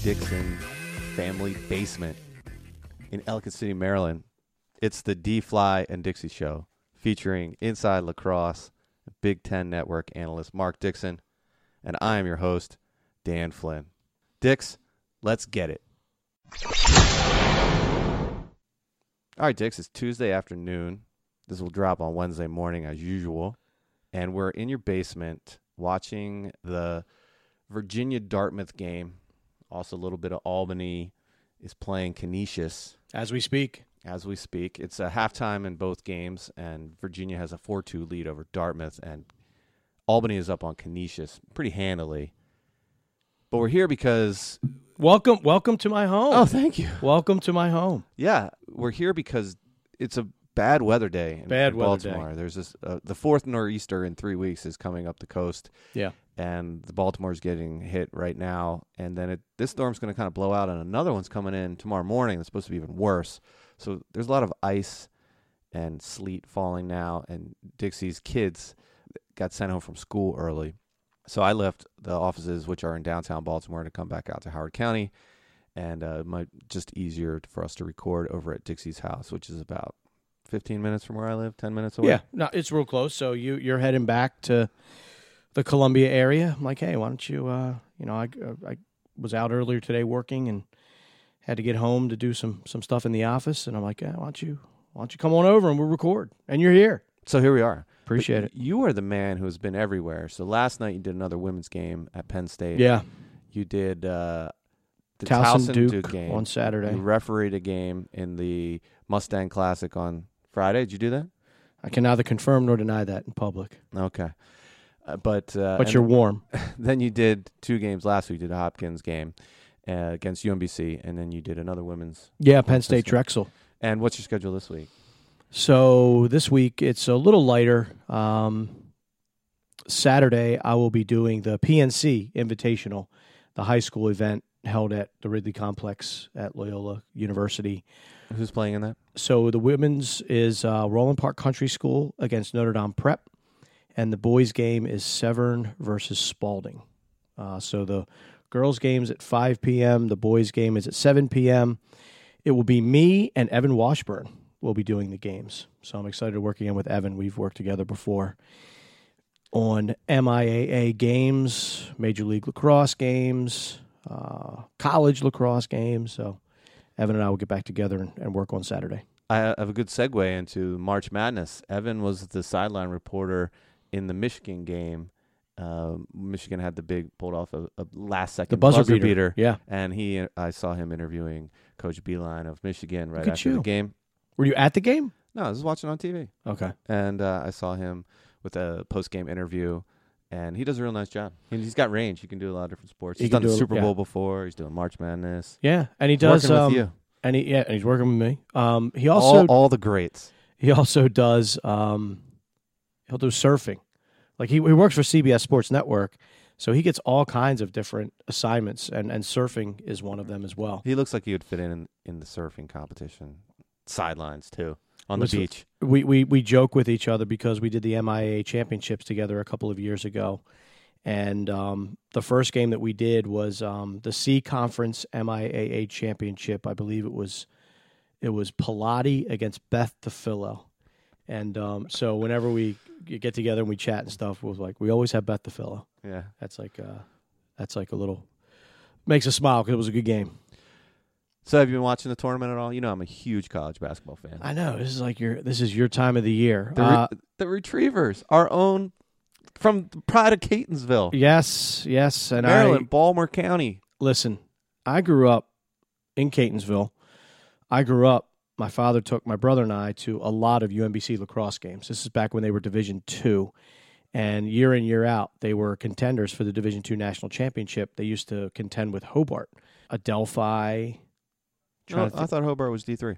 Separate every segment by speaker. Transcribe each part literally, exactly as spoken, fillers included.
Speaker 1: Dixon family basement in Ellicott City, Maryland. It's the D-Fly and Dixie Show, featuring Inside Lacrosse, Big Ten Network analyst Mark Dixon, and I am your host, Dan Flynn. Dix, let's get it. All right, Dix, it's Tuesday afternoon. This will drop on Wednesday morning as usual. And we're in your basement watching the Virginia-Dartmouth game. Also, a little bit of Albany is playing Canisius.
Speaker 2: As we speak.
Speaker 1: As we speak. It's a halftime in both games, and Virginia has a four two lead over Dartmouth, and Albany is up on Canisius pretty handily. But we're here because...
Speaker 2: Welcome welcome to my home.
Speaker 1: Oh, thank you.
Speaker 2: Welcome to my home.
Speaker 1: Yeah, we're here because it's a bad weather day in,
Speaker 2: bad
Speaker 1: in
Speaker 2: weather
Speaker 1: Baltimore.
Speaker 2: Day.
Speaker 1: There's this, uh, the fourth nor'easter in three weeks is coming up the coast.
Speaker 2: Yeah.
Speaker 1: And the Baltimore's getting hit right now. And then it, this storm's going to kind of blow out, and another one's coming in tomorrow morning that's supposed to be even worse. So there's a lot of ice and sleet falling now, and Dixie's kids got sent home from school early. So I left the offices, which are in downtown Baltimore, to come back out to Howard County, and uh, it might just easier for us to record over at Dixie's house, which is about fifteen minutes from where I live, ten minutes away.
Speaker 2: Yeah, no, it's real close. So you, you're heading back to the Columbia area. I'm like, hey, why don't you, uh, you know, I, I was out earlier today working and had to get home to do some some stuff in the office, and I'm like, yeah, why don't you, why don't you come on over and we'll record? And you're here.
Speaker 1: So here we are.
Speaker 2: Appreciate
Speaker 1: but
Speaker 2: it.
Speaker 1: You are the man who has been everywhere. So last night you did another women's game at Penn State.
Speaker 2: Yeah.
Speaker 1: You did uh, the
Speaker 2: Towson
Speaker 1: Towson
Speaker 2: Duke,
Speaker 1: Duke game
Speaker 2: on Saturday.
Speaker 1: You refereed a game in the Mustang Classic on Friday. Did you do that?
Speaker 2: I can neither confirm nor deny that in public.
Speaker 1: Okay. Uh, but uh,
Speaker 2: but you're warm.
Speaker 1: Then you did two games last week. You did a Hopkins game uh, against U M B C, and then you did another women's.
Speaker 2: Yeah, Penn State Drexel.
Speaker 1: And what's your schedule this week?
Speaker 2: So this week it's a little lighter. Um, Saturday I will be doing the P N C Invitational, the high school event held at the Ridley Complex at Loyola University.
Speaker 1: Who's playing in that?
Speaker 2: So the women's is uh, Roland Park Country School against Notre Dame Prep, and the boys' game is Severn versus Spalding. Uh, so the girls' game's at five p.m., the boys' game is at seven p.m. It will be me and Evan Washburn will be doing the games. So I'm excited to work again with Evan. We've worked together before on M I A A games, Major League Lacrosse games, uh, college lacrosse games. So Evan and I will get back together and, and work on Saturday.
Speaker 1: I have a good segue into March Madness. Evan was the sideline reporter in the Michigan game. Uh, Michigan had the big, pulled off a, a last-second
Speaker 2: the buzzer,
Speaker 1: buzzer
Speaker 2: beater.
Speaker 1: beater.
Speaker 2: Yeah.
Speaker 1: And he, I saw him interviewing Coach Beeline of Michigan right
Speaker 2: Look at
Speaker 1: after
Speaker 2: you.
Speaker 1: the game.
Speaker 2: Were you at the game?
Speaker 1: No, I was watching on T V.
Speaker 2: Okay.
Speaker 1: And uh, I saw him with a post-game interview, and he does a real nice job. And he's got range. He can do a lot of different sports.
Speaker 2: He
Speaker 1: He's
Speaker 2: can
Speaker 1: done the
Speaker 2: do a-
Speaker 1: Super
Speaker 2: yeah.
Speaker 1: Bowl before. He's doing March Madness.
Speaker 2: Yeah, and he
Speaker 1: He's
Speaker 2: does.
Speaker 1: working
Speaker 2: Um,
Speaker 1: with you.
Speaker 2: And he, yeah, and he's working with me. Um, he also
Speaker 1: all, all the greats.
Speaker 2: he also does. Um, he'll do surfing. Like he he works for C B S Sports Network, so he gets all kinds of different assignments, and, and surfing is one of them as well.
Speaker 1: He looks like he would fit in in, in the surfing competition. Sidelines, too, on the
Speaker 2: Which-
Speaker 1: beach.
Speaker 2: We, we we joke with each other because we did the M I A A championships together a couple of years ago, and um, the first game that we did was um, the C Conference M I A A championship. I believe it was it was Pilati against Beth DeFillo, and um, so whenever we get together and we chat and stuff, we're like we always have Beth DeFillo.
Speaker 1: Yeah.
Speaker 2: That's like uh, that's like a little makes us smile because it was a good game.
Speaker 1: So have you been watching the tournament at all? You know I'm a huge college basketball fan.
Speaker 2: I know this is like your this is your time of the year.
Speaker 1: The, re-
Speaker 2: Uh,
Speaker 1: the Retrievers, our own, from the pride of Catonsville,
Speaker 2: yes, yes, and
Speaker 1: Maryland,
Speaker 2: I
Speaker 1: Baltimore County.
Speaker 2: listen. I grew up in Catonsville. I grew up. My father took my brother and I to a lot of U M B C lacrosse games. This is back when they were Division Two, and year in year out they were contenders for the Division Two national championship. They used to contend with Hobart, Adelphi.
Speaker 1: No,
Speaker 2: Trying to
Speaker 1: I thought Hobart was D three.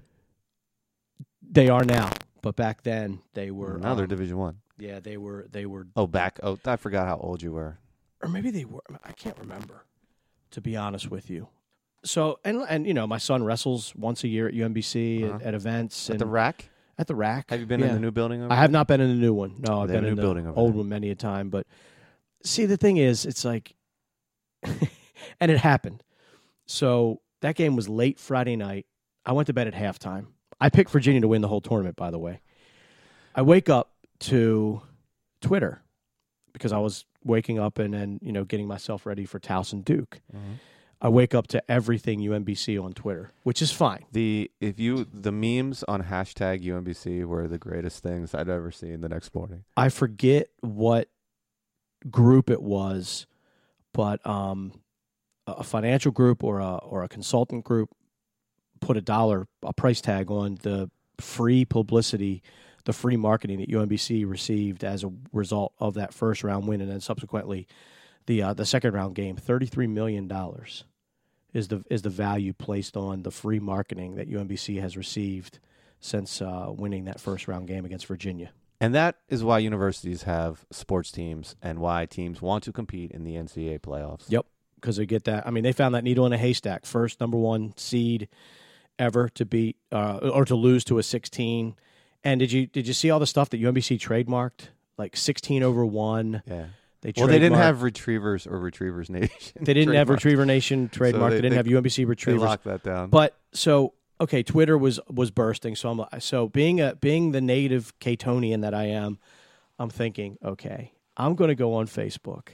Speaker 2: They are now, but back then they were.
Speaker 1: Now they're
Speaker 2: um,
Speaker 1: Division One.
Speaker 2: Yeah, they were. They were,
Speaker 1: Oh, back. Oh, I forgot how old you were.
Speaker 2: or maybe they were. I can't remember, to be honest with you. So and and you know, my son wrestles once a year at U M B C
Speaker 1: Uh-huh.
Speaker 2: at, at events
Speaker 1: At
Speaker 2: and
Speaker 1: the rack?
Speaker 2: at the rack.
Speaker 1: Have you been
Speaker 2: Yeah.
Speaker 1: in the new building? Over
Speaker 2: I have not been in the new one. No, I've
Speaker 1: They have
Speaker 2: been
Speaker 1: a
Speaker 2: in
Speaker 1: new
Speaker 2: the
Speaker 1: building over
Speaker 2: old
Speaker 1: there.
Speaker 2: one many a time. But see, the thing is, it's like, and it happened. so that game was late Friday night. I went to bed at halftime. I picked Virginia to win the whole tournament, by the way. I wake up to Twitter because I was waking up and then, you know, getting myself ready for Towson Duke. Mm-hmm. I wake up to everything U M B C on Twitter, which is fine.
Speaker 1: The if you the memes on hashtag U M B C were the greatest things I'd ever seen the next morning.
Speaker 2: I forget what group it was, but um, a financial group or a or a consultant group put a dollar, a price tag on the free publicity, the free marketing that U M B C received as a result of that first round win, and then subsequently the uh, the second round game. Thirty-three million dollars is the is the value placed on the free marketing that U M B C has received since uh, winning that first round game against Virginia.
Speaker 1: And that is why universities have sports teams and why teams want to compete in the N C double A playoffs.
Speaker 2: Yep, because they get that. I mean, they found that needle in a haystack. First number one seed ever to beat uh, or to lose to a sixteen. And did you did you see all the stuff that U M B C trademarked? Like sixteen over one.
Speaker 1: Yeah.
Speaker 2: They
Speaker 1: well, they didn't have Retrievers or Retrievers Nation.
Speaker 2: They didn't have Retriever Nation trademark. So they, they didn't they, have U M B C Retrievers.
Speaker 1: They locked that down.
Speaker 2: But so okay, Twitter was was bursting. So I'm so being a being the native Catonian that I am, I'm thinking, okay, I'm going to go on Facebook,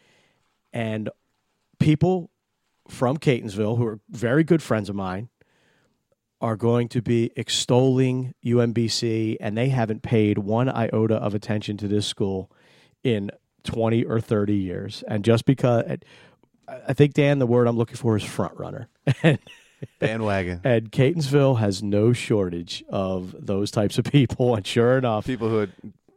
Speaker 2: and people from Catonsville who are very good friends of mine are going to be extolling U M B C, and they haven't paid one iota of attention to this school in twenty or thirty years. And just because, I think, Dan, the word I'm looking for is front runner.
Speaker 1: Bandwagon.
Speaker 2: And Catonsville has no shortage of those types of people. And sure enough,
Speaker 1: people who had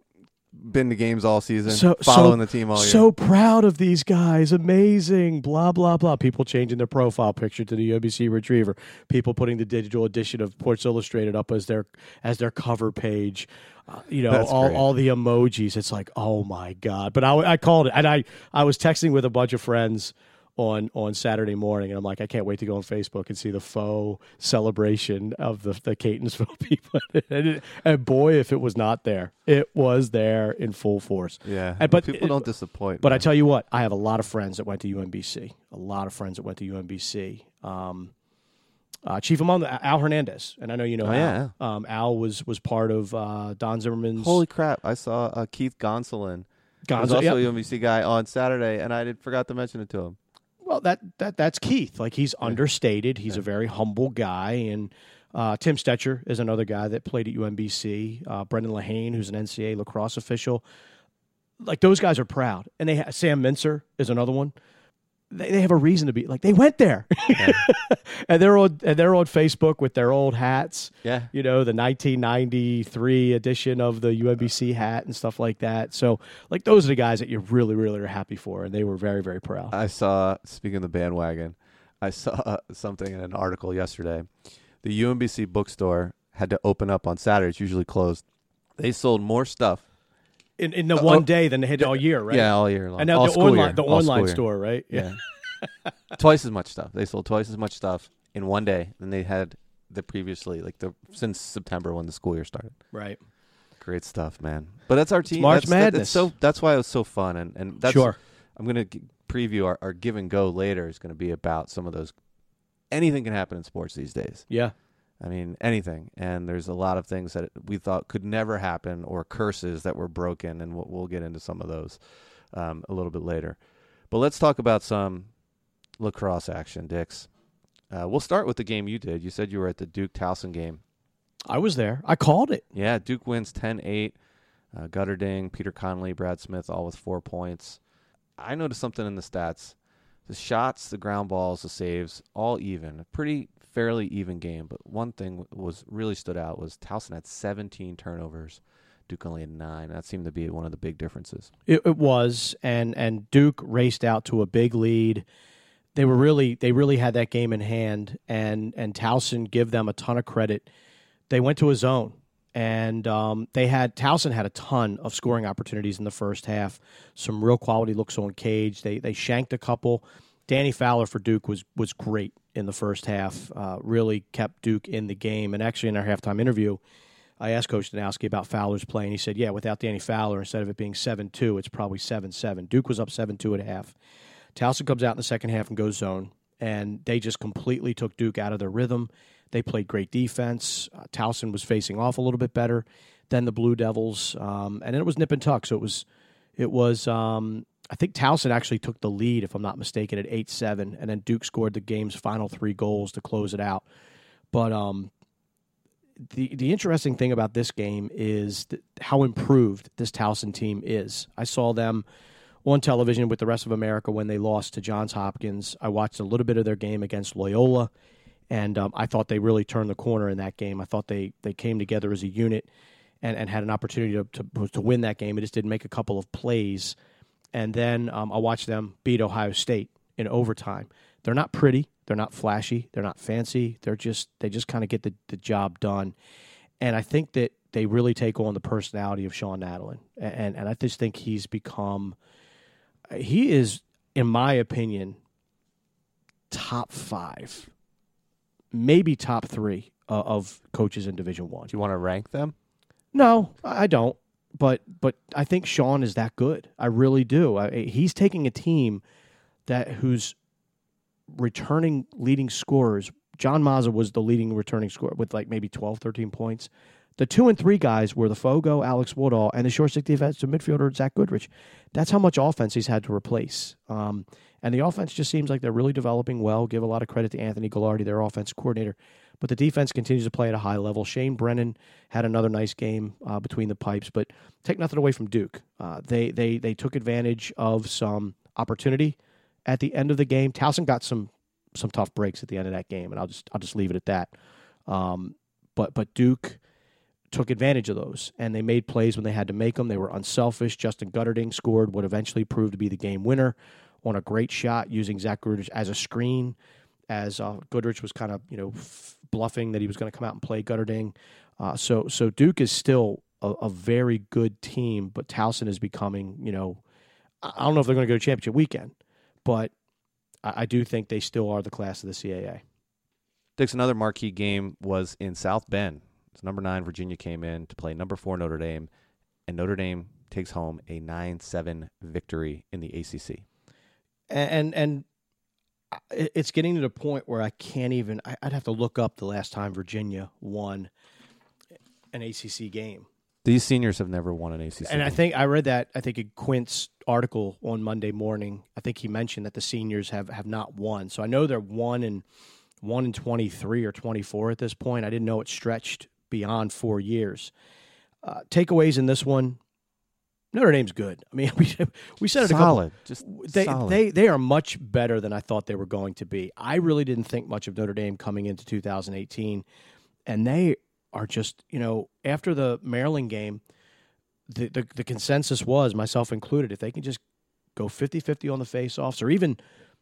Speaker 1: been to games all season,
Speaker 2: so,
Speaker 1: following
Speaker 2: so,
Speaker 1: the team all year.
Speaker 2: So proud of these guys. Amazing. Blah, blah, blah. People changing their profile picture to the U M B C Retriever. People putting the digital edition of Sports Illustrated up as their as their cover page. Uh, you know,
Speaker 1: That's
Speaker 2: all,
Speaker 1: great.
Speaker 2: all the emojis. It's like, oh, my God. But I, I called it. And I, I was texting with a bunch of friends on on Saturday morning, and I'm like, I can't wait to go on Facebook and see the faux celebration of the, the Catonsville people. and, it, and boy, if it was not there, it was there in full force.
Speaker 1: Yeah,
Speaker 2: and, but
Speaker 1: people
Speaker 2: it,
Speaker 1: don't disappoint.
Speaker 2: But
Speaker 1: man.
Speaker 2: I tell you what, I have a lot of friends that went to U M B C. A lot of friends that went to U M B C. Um, uh, Chief among them, Al Hernandez, and I know you know
Speaker 1: oh,
Speaker 2: Al.
Speaker 1: Yeah.
Speaker 2: Um, Al was was part of uh, Don Zimmerman's.
Speaker 1: Holy crap! I saw uh, Keith Gonsolin.
Speaker 2: Gonsolin,
Speaker 1: was also
Speaker 2: yep.
Speaker 1: a U M B C guy on Saturday, and I did forgot to mention it to him.
Speaker 2: Well, that that that's Keith. Like, he's
Speaker 1: yeah.
Speaker 2: understated. He's
Speaker 1: yeah.
Speaker 2: a very humble guy. And uh, Tim Stetcher is another guy that played at U M B C. Uh, Brendan Lehane, who's an N C double A lacrosse official. Like, those guys are proud. And they ha- Sam Mincer is another one. They they have a reason to be like, they went there. Yeah. and they're on and they're on Facebook with their old hats.
Speaker 1: Yeah.
Speaker 2: You know, the nineteen ninety-three edition of the U M B C hat and stuff like that. So, like, those are the guys that you really, really are happy for. And they were very, very proud.
Speaker 1: I saw, speaking of the bandwagon, I saw something in an article yesterday. The U M B C bookstore had to open up on Saturday. It's usually closed. They sold more stuff
Speaker 2: In, in the
Speaker 1: uh,
Speaker 2: one
Speaker 1: oh,
Speaker 2: day than they had all year, right?
Speaker 1: Yeah, all year long.
Speaker 2: And now
Speaker 1: all
Speaker 2: the
Speaker 1: school
Speaker 2: online,
Speaker 1: year.
Speaker 2: the
Speaker 1: all
Speaker 2: online
Speaker 1: year.
Speaker 2: store, right?
Speaker 1: Yeah. Twice as much stuff. They sold twice as much stuff in one day than they had the previously, like the since September when the school year started.
Speaker 2: Right.
Speaker 1: Great stuff, man. But that's our team.
Speaker 2: It's March
Speaker 1: that's, that,
Speaker 2: Madness.
Speaker 1: that's so that's why it was so fun, and and that's
Speaker 2: Sure.
Speaker 1: I'm gonna g- preview our, our give and go later. Is going to be about some of those. Anything can happen in sports these days.
Speaker 2: Yeah.
Speaker 1: I mean, anything. And there's a lot of things that we thought could never happen, or curses that were broken, and we'll, we'll get into some of those um, a little bit later. But let's talk about some lacrosse action, Dix. Uh, we'll start with the game you did. You said you were at the Duke Towson game.
Speaker 2: I was there. I called it.
Speaker 1: Yeah, Duke wins ten eight. Uh, Gutterding, Peter Connolly, Brad Smith, all with four points. I noticed something in the stats. The shots, the ground balls, the saves, all even. A pretty fairly even game. But one thing was really stood out was Towson had seventeen turnovers. Duke only had nine. That seemed to be one of the big differences.
Speaker 2: It, it was, and and Duke raced out to a big lead. They were really they really had that game in hand, and and Towson, give them a ton of credit. They went to a zone, and um, they had Towson had a ton of scoring opportunities in the first half. Some real quality looks on cage. They they shanked a couple. Danny Fowler for Duke was was great in the first half. Uh, really kept Duke in the game. And actually, in our halftime interview, I asked Coach Danowski about Fowler's play, and he said, yeah, without Danny Fowler, instead of it being seven two, it's probably seven seven. Duke was up seven two at half. Towson comes out in the second half and goes zone, and they just completely took Duke out of their rhythm. They played great defense. Uh, Towson was facing off a little bit better than the Blue Devils, um, and then it was nip and tuck. So it was, it was. Um, I think Towson actually took the lead, if I'm not mistaken, at eight seven, and then Duke scored the game's final three goals to close it out. But um, the the interesting thing about this game is th- how improved this Towson team is. I saw them on television with the rest of America when they lost to Johns Hopkins. I watched a little bit of their game against Loyola, and um, I thought they really turned the corner in that game. I thought they, they came together as a unit and, and had an opportunity to, to to win that game. It just didn't make a couple of plays. And then um, I watched them beat Ohio State in overtime. They're not pretty. They're not flashy. They're not fancy. They're just they just kind of get the, the job done. And I think that they really take on the personality of Sean Nadalin. And, and, and I just think he's become – he is, in my opinion, top five, maybe top three uh, of coaches in Division One.
Speaker 1: Do you want to rank them?
Speaker 2: No, I don't. But but I think Sean is that good. I really do. I, he's taking a team that whose returning leading scorers, John Mazza was the leading returning scorer with like maybe twelve, thirteen points. The two and three guys were the Fogo, Alex Woodall, and the short stick defensive midfielder, Zach Goodrich. That's how much offense he's had to replace. Um, and the offense just seems like they're really developing well. Give a lot of credit to Anthony Gallardi, their offense coordinator. But the defense continues to play at a high level. Shane Brennan had another nice game uh, between the pipes, but take nothing away from Duke. Uh, they they they took advantage of some opportunity at the end of the game. Towson got some some tough breaks at the end of that game, and I'll just I'll just leave it at that. Um, but but Duke took advantage of those, and they made plays when they had to make them. They were unselfish. Justin Gutterding scored what eventually proved to be the game winner on a great shot using Zach Goodrich as a screen, as uh, Goodrich was kind of you know f- bluffing that he was going to come out and play Gutterding. Uh, so so Duke is still a, a very good team, but Towson is becoming, you know, I don't know if they're going to go to championship weekend, but I, I do think they still are the class of the C A A.
Speaker 1: Dix, another marquee game was in South Bend. It's number nine, Virginia came in to play number four, Notre Dame, and Notre Dame takes home a nine seven victory in the A C C.
Speaker 2: And and it's getting to the point where I can't even – I'd have to look up the last time Virginia won an A C C game.
Speaker 1: These seniors have never won an A C C
Speaker 2: and
Speaker 1: game.
Speaker 2: I think I read that, I think in Quint's article on Monday morning, I think he mentioned that the seniors have, have not won. So I know they're one and one and twenty-three or twenty-four at this point. I didn't know it stretched beyond four years. Uh, takeaways in this one, Notre Dame's good. I mean, we we said it
Speaker 1: solid,
Speaker 2: a couple.
Speaker 1: just
Speaker 2: they
Speaker 1: solid.
Speaker 2: they they are much better than I thought they were going to be. I really didn't think much of Notre Dame coming into two thousand eighteen, and they are just, you know, after the Maryland game, the the, the consensus was, myself included, if they can just go fifty-fifty on the faceoffs, or even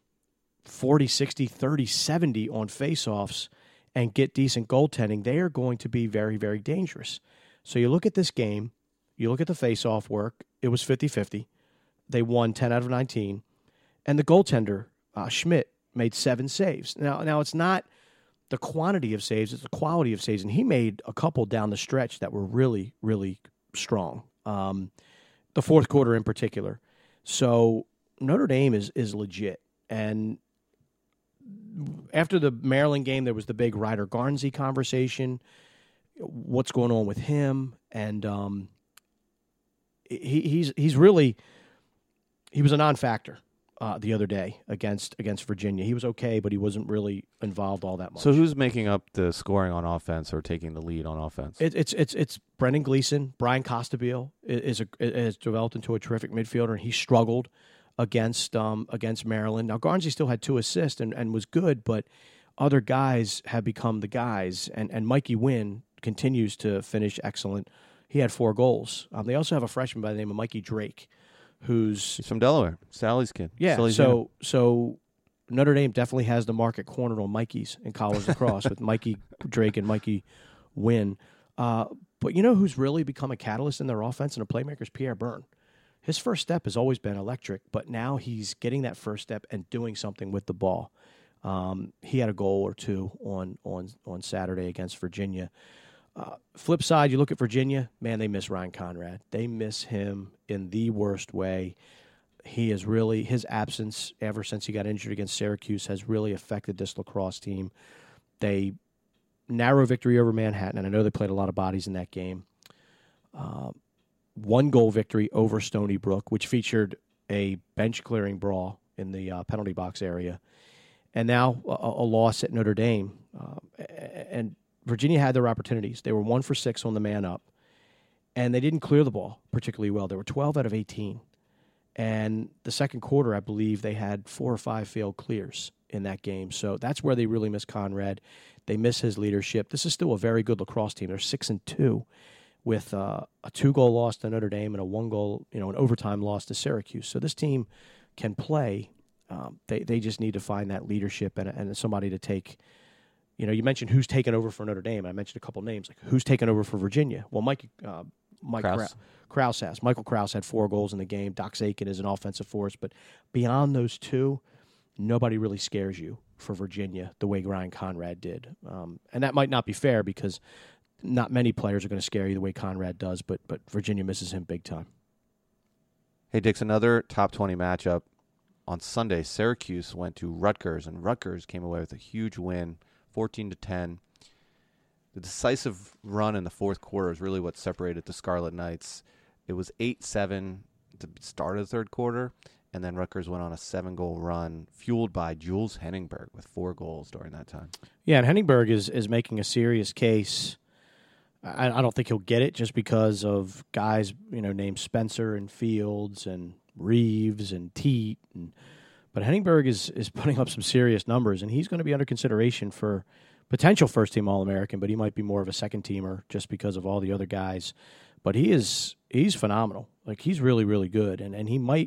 Speaker 2: forty, sixty, thirty, seventy on faceoffs and get decent goaltending, they are going to be very, very dangerous. So you look at this game, you look at the face-off work, it was fifty-fifty. They won ten out of nineteen. And the goaltender, uh, Schmidt, made seven saves. Now, now it's not the quantity of saves, it's the quality of saves. And he made a couple down the stretch that were really, really strong. Um, the fourth quarter in particular. So Notre Dame is is legit. And after the Maryland game, there was the big Ryder Garnsey conversation. What's going on with him? And um, he, he's he's really he was a non-factor uh, the other day against against Virginia. He was okay, but he wasn't really involved all that much.
Speaker 1: So who's making up the scoring on offense or taking the lead on offense?
Speaker 2: It, it's it's it's Brendan Gleeson. Brian Costabile is a, has developed into a terrific midfielder, and he struggled against um, against Maryland. Now Garnsey still had two assists and, and was good, but other guys have become the guys, and, and Mikey Wynn continues to finish excellent. He had four goals. Um, they also have a freshman by the name of Mikey Drake, who's
Speaker 1: He's from Delaware. Sally's kid.
Speaker 2: yeah.
Speaker 1: Sally's
Speaker 2: So so Notre Dame definitely has the market cornered on Mikey's in college lacrosse with Mikey Drake and Mikey Wynn. Uh, but you know who's really become a catalyst in their offense and a playmaker is Pierre Byrne. His first step has always been electric, but now he's getting that first step and doing something with the ball. Um, he had a goal or two on on on Saturday against Virginia. Uh, flip side, you look at Virginia, man, they miss Ryan Conrad. They miss him in the worst way. he is really, his absence ever since he got injured against Syracuse has really affected this lacrosse team. They narrow victory over Manhattan, and I know they played a lot of bodies in that game. Uh, one goal victory over Stony Brook, which featured a bench clearing brawl in the uh, penalty box area, and now a, a loss at Notre Dame. Uh, and Virginia had their opportunities. They were one for six on the man up, and they didn't clear the ball particularly well. They were twelve out of eighteen. And the second quarter, I believe, they had four or five failed clears in that game. So that's where they really miss Conrad. They miss his leadership. This is still a very good lacrosse team. They're six and two, with uh, a two-goal loss to Notre Dame and a one-goal, you know, an overtime loss to Syracuse. So this team can play. Um, they they just need to find that leadership and and somebody to take. You know, you mentioned who's taken over for Notre Dame. I mentioned a couple names, like who's taken over for Virginia. Well, Mike uh, Mike
Speaker 1: Krause.
Speaker 2: Krause. Krause has. Michael Krause had four goals in the game. Doc Zakin is an offensive force, but beyond those two, nobody really scares you for Virginia the way Ryan Conrad did. Um, and that might not be fair because not many players are going to scare you the way Conrad does, but but Virginia misses him big time.
Speaker 1: Hey, Dix, another top twenty matchup. On Sunday, Syracuse went to Rutgers, and Rutgers came away with a huge win, fourteen to ten. The decisive run in the fourth quarter is really what separated the Scarlet Knights. It was eight seven to start of the third quarter, and then Rutgers went on a seven-goal run, fueled by Jules Henningberg with four goals during that time.
Speaker 2: Yeah, and Henningberg is, is making a serious case. I, I don't think he'll get it just because of guys, you know, named Spencer and Fields and Reeves and Teat. And, but Henningberg is, is putting up some serious numbers, and he's going to be under consideration for potential first-team All-American, but he might be more of a second-teamer just because of all the other guys. But he is he's phenomenal. Like, he's really, really good, and, and he might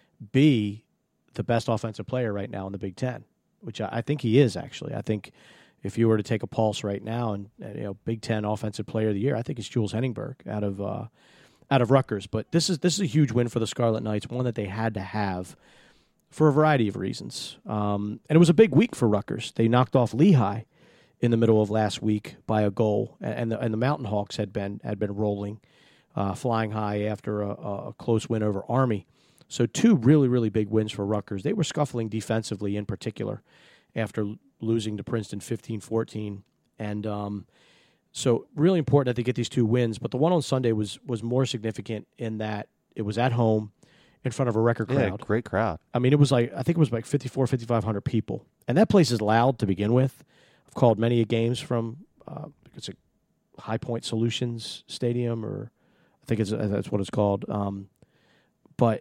Speaker 2: be the best offensive player right now in the Big Ten, which I, I think he is, actually. I think if you were to take a pulse right now and, and you know, Big Ten Offensive Player of the Year, I think it's Jules Henningberg out of uh, out of Rutgers. But this is this is a huge win for the Scarlet Knights, one that they had to have for a variety of reasons. Um, and it was a big week for Rutgers. They knocked off Lehigh in the middle of last week by a goal, and the and the Mountain Hawks had been had been rolling, uh, flying high after a, a close win over Army. So two really really big wins for Rutgers. They were scuffling defensively in particular after losing to Princeton fifteen fourteen, and um, so really important that they get these two wins. But the one on Sunday was was more significant in that it was at home in front of a record crowd.
Speaker 1: Yeah, great crowd.
Speaker 2: I mean, it was like I think it was like fifty-four, fifty-five hundred people, and that place is loud to begin with. I've called many games from uh, it's a High Point Solutions Stadium, or I think it's that's what it's called. Um, but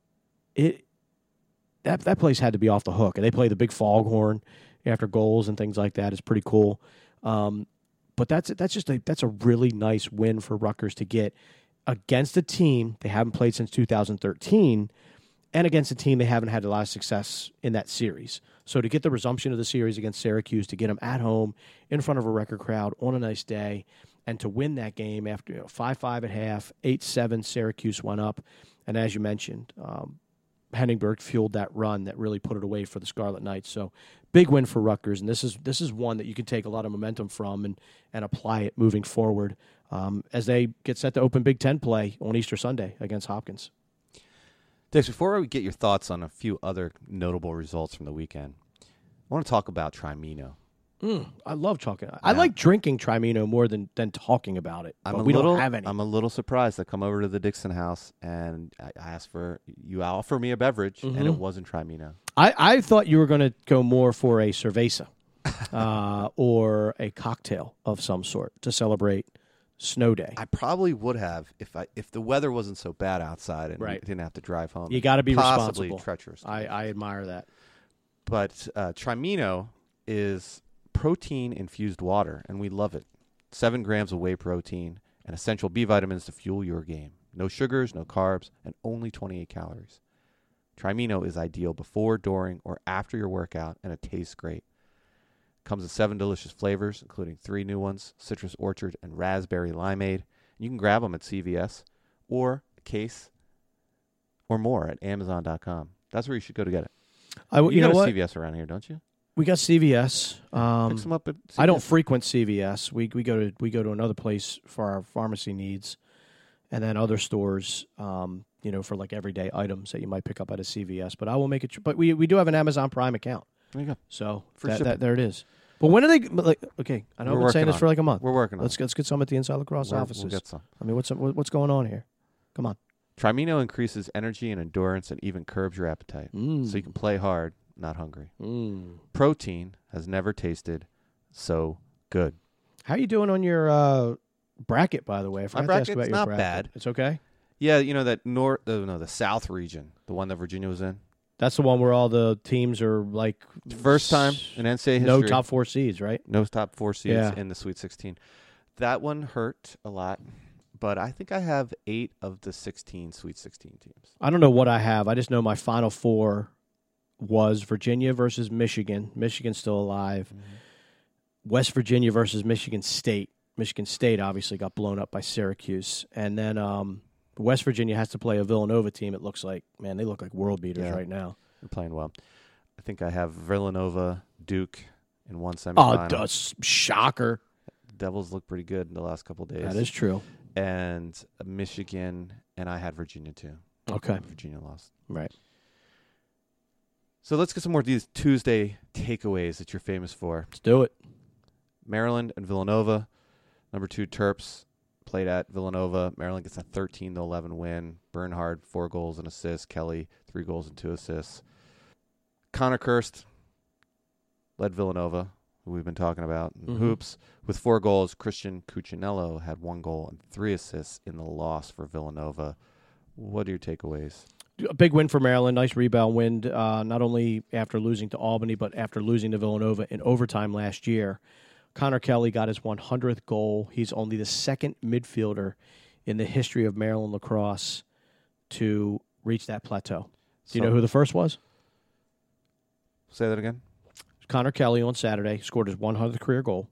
Speaker 2: it that that place had to be off the hook, and they play the big foghorn after goals and things like that. It's pretty cool. Um, but that's that's just a that's a really nice win for Rutgers to get against a team they haven't played since two thousand thirteen, and against a team they haven't had a lot of success in that series. So to get the resumption of the series against Syracuse, to get them at home in front of a record crowd on a nice day, and to win that game after you know, five five at half, eight seven, Syracuse went up. And as you mentioned, um, Henningberg fueled that run that really put it away for the Scarlet Knights. So big win for Rutgers, and this is this is one that you can take a lot of momentum from and, and apply it moving forward um, as they get set to open Big Ten play on Easter Sunday against Hopkins.
Speaker 1: Dix, before we get your thoughts on a few other notable results from the weekend, I want to talk about Trimino.
Speaker 2: Mm, I love talking. I like drinking Trimino more than, than talking about it.
Speaker 1: I'm
Speaker 2: but
Speaker 1: a
Speaker 2: we
Speaker 1: little,
Speaker 2: don't have any.
Speaker 1: I'm a little surprised. I come over to the Dixon house and I asked for you offer me a beverage,
Speaker 2: Mm-hmm.
Speaker 1: and it wasn't Trimino.
Speaker 2: I, I thought you were going to go more for a cerveza uh, or a cocktail of some sort to celebrate Snow Day.
Speaker 1: I probably would have if I if the weather wasn't so bad outside and
Speaker 2: Right.
Speaker 1: we didn't have to drive home.
Speaker 2: You got to be
Speaker 1: Possibly
Speaker 2: responsible.
Speaker 1: treacherous.
Speaker 2: I, I admire that.
Speaker 1: But uh, Trimino is protein-infused water, and we love it. Seven grams of whey protein and essential B vitamins to fuel your game. No sugars, no carbs, and only twenty-eight calories. Trimino is ideal before, during, or after your workout, and it tastes great. Comes in seven delicious flavors, including three new ones, Citrus Orchard and Raspberry Limeade. You can grab them at C V S or a case or more at Amazon dot com. That's where you should go to get it.
Speaker 2: I, you
Speaker 1: You,
Speaker 2: know
Speaker 1: got a
Speaker 2: what?
Speaker 1: C V S around here, don't you?
Speaker 2: We got C V S. Um,
Speaker 1: Pick some up at C V S.
Speaker 2: I don't frequent C V S. We we go to we go to another place for our pharmacy needs, and then other stores. Um, you know, for like everyday items that you might pick up at a C V S. But I will make it. Tr- but we we do have an Amazon Prime account.
Speaker 1: There you go.
Speaker 2: So
Speaker 1: For
Speaker 2: that,
Speaker 1: shipping.
Speaker 2: that, there it is. But when are they? Like, okay, I know
Speaker 1: We're
Speaker 2: I've been saying
Speaker 1: working
Speaker 2: this
Speaker 1: on
Speaker 2: for
Speaker 1: it.
Speaker 2: like a month.
Speaker 1: We're working on
Speaker 2: Let's
Speaker 1: it.
Speaker 2: let's get some at the Inside Lacrosse
Speaker 1: We're-
Speaker 2: offices.
Speaker 1: We'll get some.
Speaker 2: I mean, what's what's going on here? Come on.
Speaker 1: Trimino increases energy and endurance and even curbs your appetite.
Speaker 2: Mm.
Speaker 1: So you can play hard, not hungry.
Speaker 2: Mm.
Speaker 1: Protein has never tasted so good.
Speaker 2: How you doing on your uh, bracket? By the way, I forgot to ask
Speaker 1: bracket's
Speaker 2: about your
Speaker 1: not
Speaker 2: bracket.
Speaker 1: bad.
Speaker 2: It's okay.
Speaker 1: Yeah, you know that north, uh, no, the South region, the one that Virginia was in.
Speaker 2: That's the one where all the teams are like
Speaker 1: First time in N C double A
Speaker 2: no
Speaker 1: history.
Speaker 2: top four seeds, right?
Speaker 1: No top four seeds
Speaker 2: Yeah.
Speaker 1: in the Sweet sixteen. That one hurt a lot, but I think I have eight of the sixteen Sweet sixteen teams.
Speaker 2: I don't know what I have. I just know my final four was Virginia versus Michigan. Michigan's still alive.
Speaker 1: Mm-hmm.
Speaker 2: West Virginia versus Michigan State. Michigan State obviously got blown up by Syracuse. And then um, West Virginia has to play a Villanova team. It looks like, man, they look like world beaters
Speaker 1: Yeah.
Speaker 2: right now.
Speaker 1: They're playing well. I think I have Villanova, Duke in one
Speaker 2: Oh,
Speaker 1: semifinal.
Speaker 2: that's shocker.
Speaker 1: Devils look pretty good in the last couple of days.
Speaker 2: That is true.
Speaker 1: And Michigan, and I had Virginia too.
Speaker 2: Okay.
Speaker 1: Virginia lost.
Speaker 2: Right.
Speaker 1: So let's get some more of these Tuesday takeaways that you're famous for.
Speaker 2: Let's do it.
Speaker 1: Maryland and Villanova. Number two, Terps played at Villanova. Maryland gets a thirteen to eleven win. Bernhard, four goals and assists. Kelly, three goals and two assists. Connor Kirst led Villanova, who we've been talking about, in
Speaker 2: Mhm.
Speaker 1: hoops, with four goals. Christian Cuccinello had one goal and three assists in the loss for Villanova. What are your takeaways?
Speaker 2: A big win for Maryland. Nice rebound win, uh, not only after losing to Albany, but after losing to Villanova in overtime last year. Connor Kelly got his one hundredth goal. He's only the second midfielder in the history of Maryland lacrosse to reach that plateau. Do you know who the first was?
Speaker 1: Say that again?
Speaker 2: Connor Kelly on Saturday scored his one hundredth career goal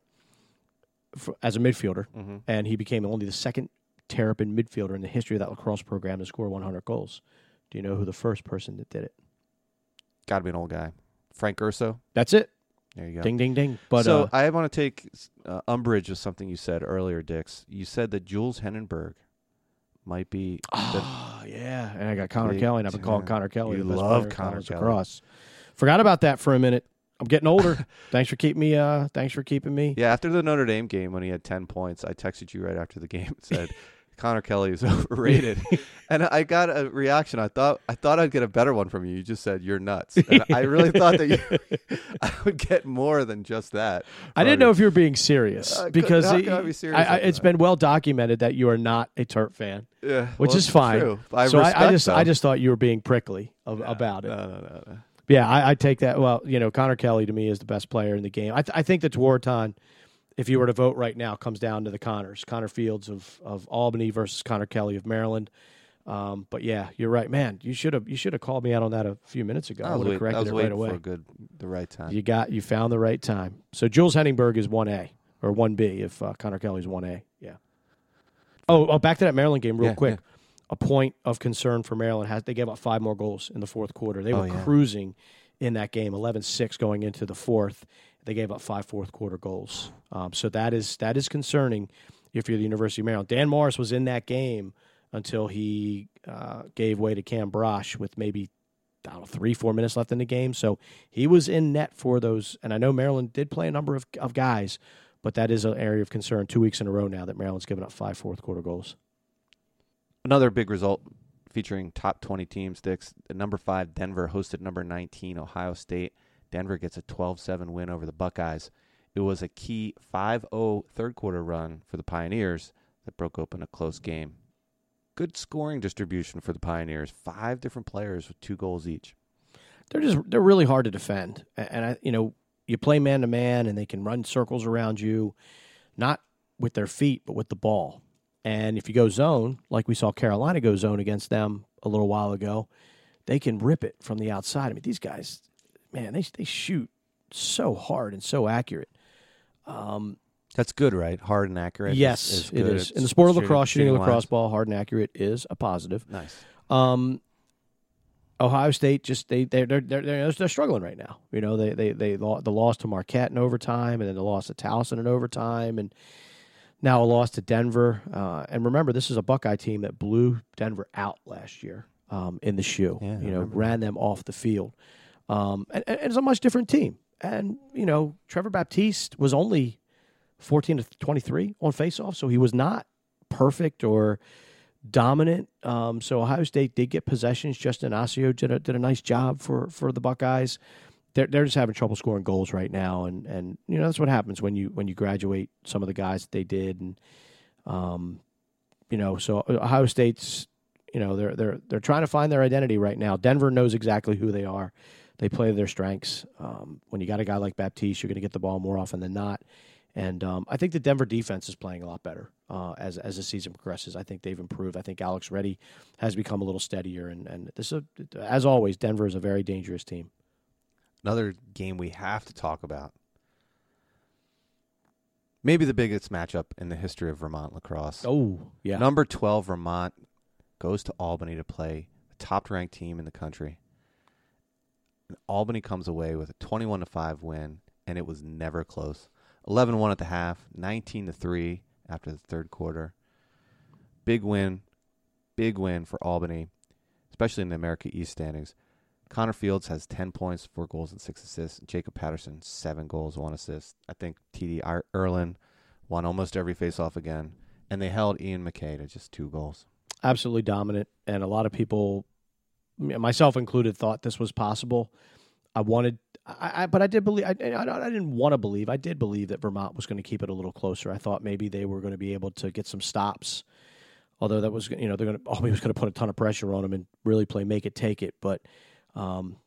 Speaker 2: for, as a midfielder,
Speaker 1: Mm-hmm.
Speaker 2: and he became only the second Terrapin midfielder in the history of that lacrosse program to score one hundred goals. Do you know who the first person that did it?
Speaker 1: Got to be an old guy. Frank Urso.
Speaker 2: That's it.
Speaker 1: There you go.
Speaker 2: Ding, ding, ding. But
Speaker 1: so
Speaker 2: uh,
Speaker 1: I want to take uh, umbrage with something you said earlier, Dix. You said that Jules Hennenberg might be. the,
Speaker 2: oh, yeah. And I got Connor
Speaker 1: Big
Speaker 2: Kelly, and I've been calling
Speaker 1: time.
Speaker 2: Connor Kelly
Speaker 1: You
Speaker 2: the best
Speaker 1: love
Speaker 2: player in
Speaker 1: Connor
Speaker 2: college
Speaker 1: Kelly.
Speaker 2: lacrosse. Forgot about that for a minute. I'm getting older. Thanks for keeping me. Uh, thanks for keeping me.
Speaker 1: yeah, after the Notre Dame game when he had ten points, I texted you right after the game and said Connor Kelly is overrated, and I got a reaction. I thought I thought I'd get a better one from you. You just said you're nuts, and I really thought that you, I would get more than just that.
Speaker 2: I didn't know if you were being serious
Speaker 1: Uh, could-
Speaker 2: because
Speaker 1: how
Speaker 2: it-
Speaker 1: can I be serious
Speaker 2: I, I,
Speaker 1: after
Speaker 2: it's
Speaker 1: that?
Speaker 2: been well documented that you are not a Terp fan,
Speaker 1: Yeah,
Speaker 2: which
Speaker 1: well,
Speaker 2: is
Speaker 1: it's
Speaker 2: fine.
Speaker 1: true. I
Speaker 2: so I, I
Speaker 1: respect
Speaker 2: just
Speaker 1: them.
Speaker 2: I just thought you were being prickly of,
Speaker 1: No,
Speaker 2: about it.
Speaker 1: No, no, no, no.
Speaker 2: Yeah, I, I take that. Well, you know, Connor Kelly to me is the best player in the game. I, th- I think that Tewaaraton, if you were to vote right now, comes down to the Connors. Connor Fields of, of Albany versus Connor Kelly of Maryland. Um, but yeah, you're right, man. You should have you should have called me out on that a few minutes ago. I,
Speaker 1: I was,
Speaker 2: would have
Speaker 1: wait, I
Speaker 2: corrected
Speaker 1: was
Speaker 2: it
Speaker 1: waiting
Speaker 2: right away.
Speaker 1: for a good, the right time.
Speaker 2: You got you found the right time. So Jules Henningberg is one A or one B if uh, Connor Kelly's one A. Yeah. Oh, oh, back to that Maryland game real
Speaker 1: Yeah,
Speaker 2: quick.
Speaker 1: yeah.
Speaker 2: A point of concern for Maryland has they gave up five more goals in the fourth quarter. They
Speaker 1: Oh,
Speaker 2: were
Speaker 1: yeah.
Speaker 2: cruising in that game, eleven six going into the fourth. They gave up five fourth quarter goals. Um, so that is that is concerning if you're the University of Maryland. Dan Morris was in that game until he uh, gave way to Cam Brosh with maybe I don't know, three, four minutes left in the game. So he was in net for those. And I know Maryland did play a number of, of guys, but that is an area of concern two weeks in a row now that Maryland's given up five fourth quarter goals.
Speaker 1: Another big result featuring top twenty teams, Dix. At number five, Denver hosted number nineteen, Ohio State. Denver gets a twelve seven win over the Buckeyes. It was a key five oh third quarter run for the Pioneers that broke open a close game. Good scoring distribution for the Pioneers. Five different players with two goals each.
Speaker 2: They're just they're really hard to defend. And I you know, you play man to man and they can run circles around you, not with their feet, but with the ball. And if you go zone, like we saw Carolina go zone against them a little while ago, they can rip it from the outside. I mean, these guys, man, they they shoot so hard and so accurate. Um,
Speaker 1: That's good, right? Hard and accurate.
Speaker 2: yes,
Speaker 1: is, is
Speaker 2: it
Speaker 1: good.
Speaker 2: is.
Speaker 1: It's
Speaker 2: In the sport of
Speaker 1: shooting-
Speaker 2: lacrosse, shooting a
Speaker 1: shooting
Speaker 2: lacrosse
Speaker 1: lines.
Speaker 2: ball hard and accurate is a positive.
Speaker 1: Nice.
Speaker 2: Um, Ohio State just they they they're, they're they're they're struggling right now. You know, they they they lo- the loss to Marquette in overtime, and then the loss to Towson in overtime, and Now a loss to Denver. Uh, and remember, this is a Buckeye team that blew Denver out last year um, in the shoe.
Speaker 1: Yeah,
Speaker 2: you know, ran them off the field. Um, and, and it's a much different team. And, you know, Trevor Baptiste was only fourteen to twenty-three on faceoff, so he was not perfect or dominant. Um, so Ohio State did get possessions. Justin Asio did a, did a nice job for, for the Buckeyes. They're they're just having trouble scoring goals right now, and, and you know that's what happens when you when you graduate some of the guys that they did, and um, you know so Ohio State's you know they're they're they're trying to find their identity right now. Denver knows exactly who they are. They play their strengths. Um, when you got a guy like Baptiste, you're going to get the ball more often than not. And um, I think the Denver defense is playing a lot better uh, as as the season progresses. I think they've improved. I think Alex Reddy has become a little steadier. And, and this is a, as always, Denver is a very dangerous team.
Speaker 1: Another game we have to talk about. Maybe the biggest matchup in the history of Vermont lacrosse.
Speaker 2: Oh, yeah.
Speaker 1: Number twelve Vermont goes to Albany to play the top-ranked team in the country. And Albany comes away with a twenty-one to five win, and it was never close. eleven one at the half, nineteen to three after the third quarter. Big win, big win for Albany, especially in the America East standings. Connor Fields has ten points, four goals, and six assists. Jacob Patterson, seven goals, one assist. I think T D Erlin won almost every faceoff again, and they held Ian McKay to just two goals.
Speaker 2: Absolutely dominant, and a lot of people, myself included, thought this was possible. I wanted, I, I but I did believe. I, I, I didn't want to believe. I did believe that Vermont was going to keep it a little closer. I thought maybe they were going to be able to get some stops. Although that was, you know, they're going to, Albany was going to put a ton of pressure on them and really play make it, take it. But um,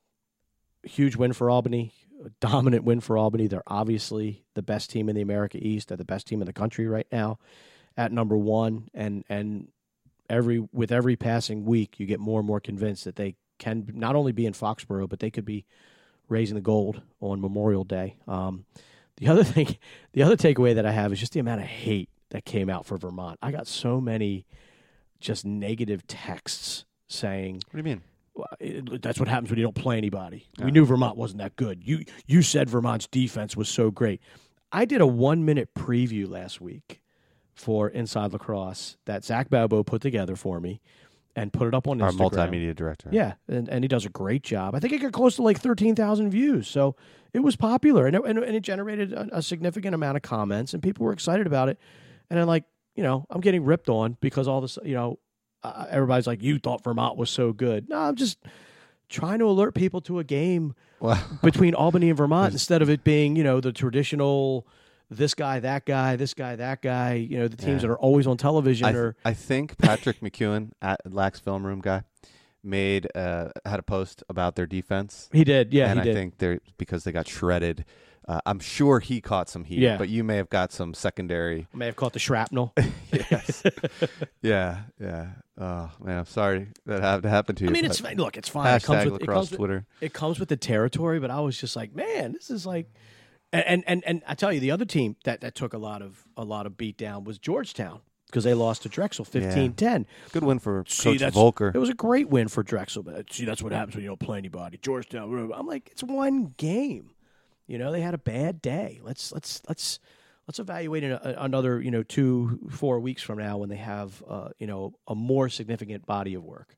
Speaker 2: huge win for Albany, a dominant win for Albany. They're obviously the best team in the America East. They're the best team in the country right now, at number one. And and every with every passing week, you get more and more convinced that they can not only be in Foxborough, but they could be raising the gold on Memorial Day. Um, the other thing, the other takeaway that I have is just the amount of hate that came out for Vermont. I got so many just negative texts saying,
Speaker 1: "What do you mean?
Speaker 2: Well, it, that's what happens when you don't play anybody.
Speaker 1: Yeah.
Speaker 2: We knew Vermont wasn't that good. You you said Vermont's defense was so great." I did a one minute preview last week for Inside Lacrosse that Zach Balbo put together for me and put it up on
Speaker 1: Our
Speaker 2: Instagram.
Speaker 1: multimedia director.
Speaker 2: Yeah, and, and he does a great job. I think it got close to like thirteen thousand views, so it was popular, and it, and it generated a, a significant amount of comments, and people were excited about it. And I'm like, you know, I'm getting ripped on because all this, you know, uh, everybody's like, you thought Vermont was so good. No, I'm just trying to alert people to a game
Speaker 1: Well,
Speaker 2: between Albany and Vermont instead of it being, you know, the traditional this guy, that guy, this guy, that guy, you know, the teams
Speaker 1: Yeah.
Speaker 2: that are always on television.
Speaker 1: I, th-
Speaker 2: or
Speaker 1: I think Patrick McEwen at Lax Film Room guy made uh, had a post about their defense.
Speaker 2: He did, yeah,
Speaker 1: and
Speaker 2: he
Speaker 1: I
Speaker 2: did.
Speaker 1: think they're because they got shredded. Uh, I'm sure he caught some heat,
Speaker 2: Yeah.
Speaker 1: but you may have got some secondary.
Speaker 2: I may have caught the shrapnel.
Speaker 1: Yes. yeah, yeah. Oh man, I'm sorry that had to happen to you.
Speaker 2: I mean,
Speaker 1: but
Speaker 2: it's fine. Look, it's fine. It comes
Speaker 1: hashtag
Speaker 2: with, it
Speaker 1: lacrosse
Speaker 2: comes with,
Speaker 1: Twitter.
Speaker 2: it comes with the territory, but I was just like, man, this is like, and and and, and I tell you, the other team that, that took a lot of a lot of beat down was Georgetown because they lost to Drexel fifteen ten.
Speaker 1: Good win for
Speaker 2: See,
Speaker 1: Coach
Speaker 2: that's-
Speaker 1: Volker.
Speaker 2: It was a great win for Drexel, but see, that's what happens when you don't play anybody. Georgetown. I'm like, it's one game. You know, they had a bad day. Let's let's let's let's evaluate in a, another you know two four weeks from now when they have uh, you know a more significant body of work.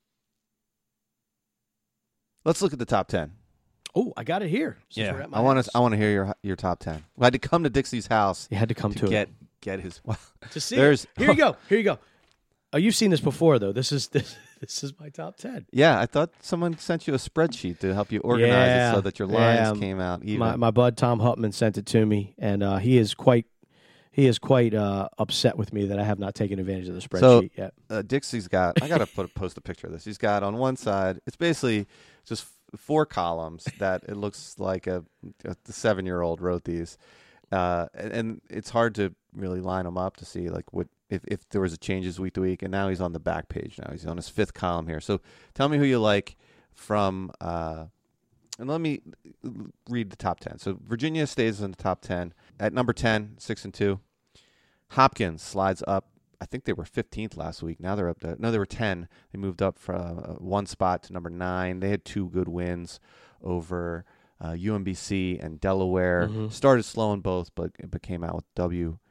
Speaker 1: Let's look at the top ten.
Speaker 2: Oh, I got it here. since we're
Speaker 1: Yeah,
Speaker 2: at my
Speaker 1: I want
Speaker 2: house.
Speaker 1: to. I want to hear your your top ten. I had to come to Dixie's house
Speaker 2: You had to come
Speaker 1: to
Speaker 2: to
Speaker 1: get
Speaker 2: it
Speaker 1: get his.
Speaker 2: to see.
Speaker 1: There's
Speaker 2: it. Here you go. Here you go. Oh, you've seen this before though. This is this this is my top ten.
Speaker 1: Yeah, I thought someone sent you a spreadsheet to help you organize
Speaker 2: Yeah,
Speaker 1: it so that your lines
Speaker 2: yeah.
Speaker 1: came out even.
Speaker 2: My my bud Tom Hupman sent it to me, and uh, he is quite he is quite uh, upset with me that I have not taken advantage of the spreadsheet yet.
Speaker 1: uh, Dixie's got. I gotta put post a picture of this. He's got on one side. It's basically just f- four columns that it looks like a, a the seven year old wrote these, uh, and, and it's hard to really line them up to see like what if if there was a changes week to week. And now he's on the back page. Now he's on his fifth column here. So tell me who you like from. Uh, and let me read the top ten. So Virginia stays in the top ten at number ten, six and two. Hopkins slides up. I think they were fifteenth last week. Now they're up to no, they were ten. They moved up from uh, one spot to number nine. They had two good wins over uh, U M B C and Delaware.
Speaker 2: Mhm.
Speaker 1: Started slow in both, but but came out with W.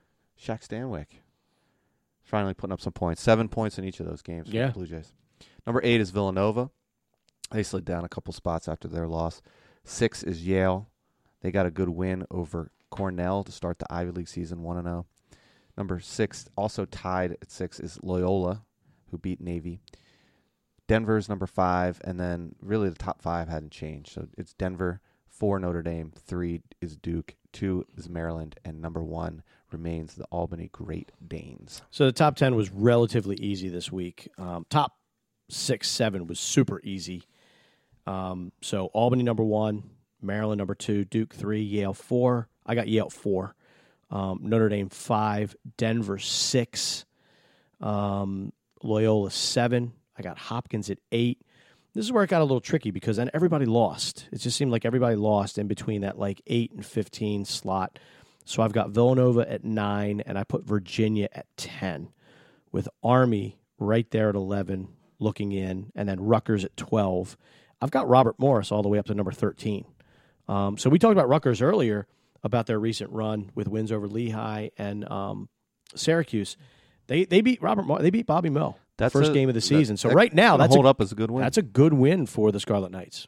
Speaker 1: Shaq Stanwyck. Finally putting up some points. Seven points in each of those games for
Speaker 2: Yeah.
Speaker 1: the Blue Jays. Number eight is Villanova. They slid down a couple spots after their loss. Six is Yale. They got a good win over Cornell to start the Ivy League season, one and oh. Number six, also tied at six, is Loyola, who beat Navy. Denver's number five, and then really the top five hadn't changed. So it's Denver, four Notre Dame, three is Duke, two is Maryland, and number one remains the Albany Great Danes.
Speaker 2: So the top ten was relatively easy this week. Um, top six, seven was super easy. Um, so Albany number one, Maryland number two, Duke three, Yale four. I got Yale four. Um, Notre Dame five, Denver six, um, Loyola seven. I got Hopkins at eight. This is where it got a little tricky because then everybody lost. It just seemed like everybody lost in between that like eight and fifteen slot. So I've got Villanova at nine, and I put Virginia at ten, with Army right there at eleven, looking in, and then Rutgers at twelve. I've got Robert Morris all the way up to number thirteen. Um, so we talked about Rutgers earlier about their recent run with wins over Lehigh and um, Syracuse. They they beat Robert Morris. They beat Bobby Moe.
Speaker 1: That's
Speaker 2: first
Speaker 1: a,
Speaker 2: game of the season.
Speaker 1: That,
Speaker 2: so
Speaker 1: that
Speaker 2: right now, that's
Speaker 1: hold
Speaker 2: a,
Speaker 1: up as a good win.
Speaker 2: That's a good win for the Scarlet Knights.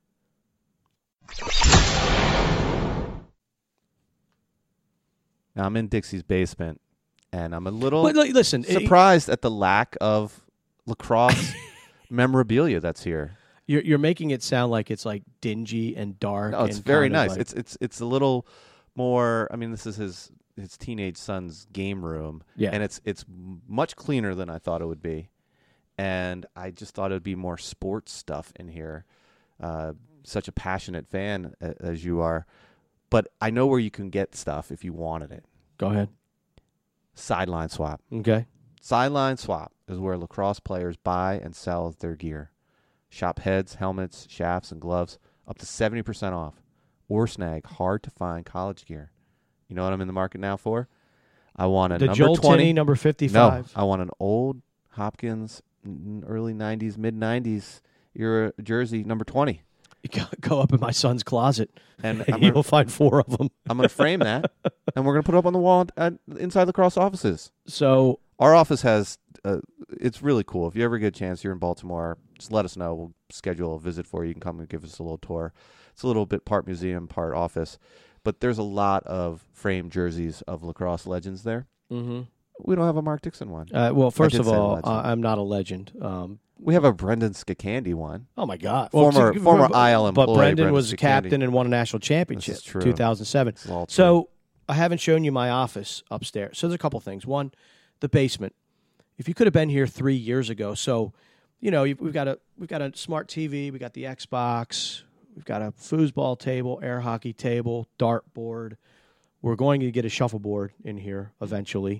Speaker 1: Now I'm in Dixie's basement, and I'm a little
Speaker 2: But like, listen,
Speaker 1: surprised it, at the lack of lacrosse memorabilia that's here.
Speaker 2: You're you're making it sound like it's like dingy and dark.
Speaker 1: No, it's
Speaker 2: and
Speaker 1: very
Speaker 2: kind of
Speaker 1: nice.
Speaker 2: like,
Speaker 1: It's it's it's a little more. I mean, this is his his teenage son's game room,
Speaker 2: Yeah.
Speaker 1: and it's it's much cleaner than I thought it would be, and I just thought it would be more sports stuff in here. Uh, such a passionate fan a- as you are, but I know where you can get stuff if you wanted it.
Speaker 2: Go ahead.
Speaker 1: Sideline Swap.
Speaker 2: Okay.
Speaker 1: Sideline Swap is where lacrosse players buy and sell their gear. Shop heads, helmets, shafts, and gloves up to seventy percent off. Or snag hard-to-find college gear. You know what I'm in the market now for? I want a
Speaker 2: The
Speaker 1: number
Speaker 2: Joel
Speaker 1: twenty.
Speaker 2: Tinney, number fifty-five.
Speaker 1: No, I want an old Hopkins n- early nineties, mid-nineties era jersey, number twenty.
Speaker 2: You go- go up in my son's closet,
Speaker 1: And
Speaker 2: and
Speaker 1: I'm
Speaker 2: you'll
Speaker 1: gonna,
Speaker 2: find four of them.
Speaker 1: I'm going to frame that, and we're going to put it up on the wall at, inside lacrosse offices.
Speaker 2: So
Speaker 1: Our office has, uh, it's really cool. If you ever get a chance, you're in Baltimore, just let us know. We'll schedule a visit for you. You can come and give us a little tour. It's a little bit part museum, part office. But there's a lot of framed jerseys of lacrosse legends there.
Speaker 2: mm-hmm.
Speaker 1: We don't have a Mark Dixon one.
Speaker 2: uh, well, first
Speaker 1: did
Speaker 2: of
Speaker 1: say
Speaker 2: all,
Speaker 1: legend.
Speaker 2: uh, I'm not a legend. Um,
Speaker 1: We have a Brendan Skacandy one.
Speaker 2: oh my God,
Speaker 1: Former-
Speaker 2: so-
Speaker 1: former
Speaker 2: but-
Speaker 1: I L
Speaker 2: But
Speaker 1: employee,
Speaker 2: Brendan
Speaker 1: Brendan
Speaker 2: was
Speaker 1: Skacandy.
Speaker 2: captain and won a national championship,
Speaker 1: This is true.
Speaker 2: two thousand seven.
Speaker 1: It's all true.
Speaker 2: So I haven't shown you my office upstairs. So there's a couple things. One, the basement. If you could have been here three years ago, so you know you've- we've got a we've got a smart T V, we got the Xbox, we've got a foosball table, air hockey table, dartboard. We're going to get a shuffleboard in here eventually,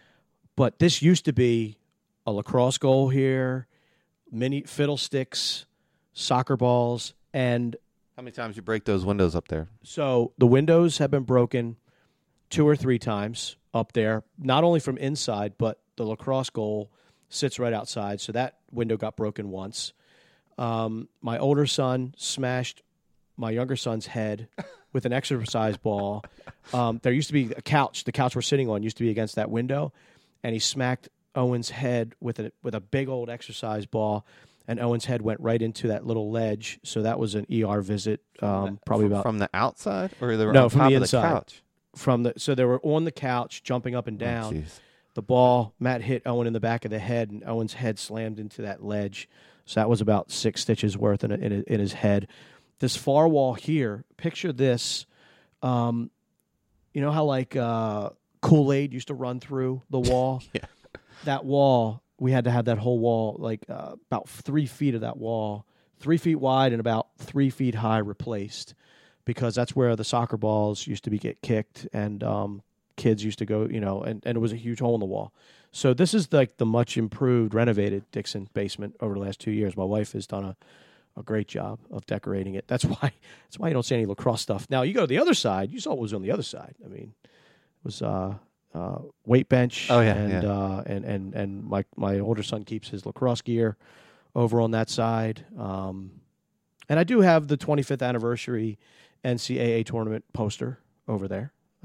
Speaker 2: but this used to be a lacrosse goal here, mini fiddlesticks, soccer balls, and
Speaker 1: How many times you break those windows up there?
Speaker 2: so the windows have been broken two or three times up there, not only from inside, but the lacrosse goal sits right outside. So that window got broken once. Um, my older son smashed my younger son's head with an exercise ball. Um, there used to be a couch. The couch we're sitting on used to be against that window, and he smacked Owen's head with a with a big old exercise ball. And Owen's head went right into that little ledge, so that was an E R visit, um, probably
Speaker 1: from,
Speaker 2: about
Speaker 1: from the outside, or they were
Speaker 2: No,
Speaker 1: on
Speaker 2: from
Speaker 1: top
Speaker 2: the
Speaker 1: of
Speaker 2: inside.
Speaker 1: the couch.
Speaker 2: from the. So they were on the couch, jumping up and
Speaker 1: Oh,
Speaker 2: down.
Speaker 1: jeez.
Speaker 2: The ball, Matt hit Owen in the back of the head, and Owen's head slammed into that ledge. So that was about six stitches worth in, a, in, a, in his head. This far wall here, picture this. Um, you know how like uh, Kool-Aid used to run through the wall?
Speaker 1: Yeah.
Speaker 2: That wall, we had to have that whole wall, like uh, about three feet of that wall, three feet wide and about three feet high replaced, because that's where the soccer balls used to be get kicked, and um, kids used to go, you know, and, and it was a huge hole in the wall. So this is like the much improved, renovated Dixon basement over the last two years. My wife has done a, a great job of decorating it. That's why that's why you don't see any lacrosse stuff. Now you go to the other side. You saw what was on the other side. I mean, it was uh, uh, weight bench.
Speaker 1: Oh, yeah,
Speaker 2: and
Speaker 1: yeah.
Speaker 2: Uh, and and and my my older son keeps his lacrosse gear over on that side. Um, and I do have the twenty-fifth anniversary N C double A tournament poster over there.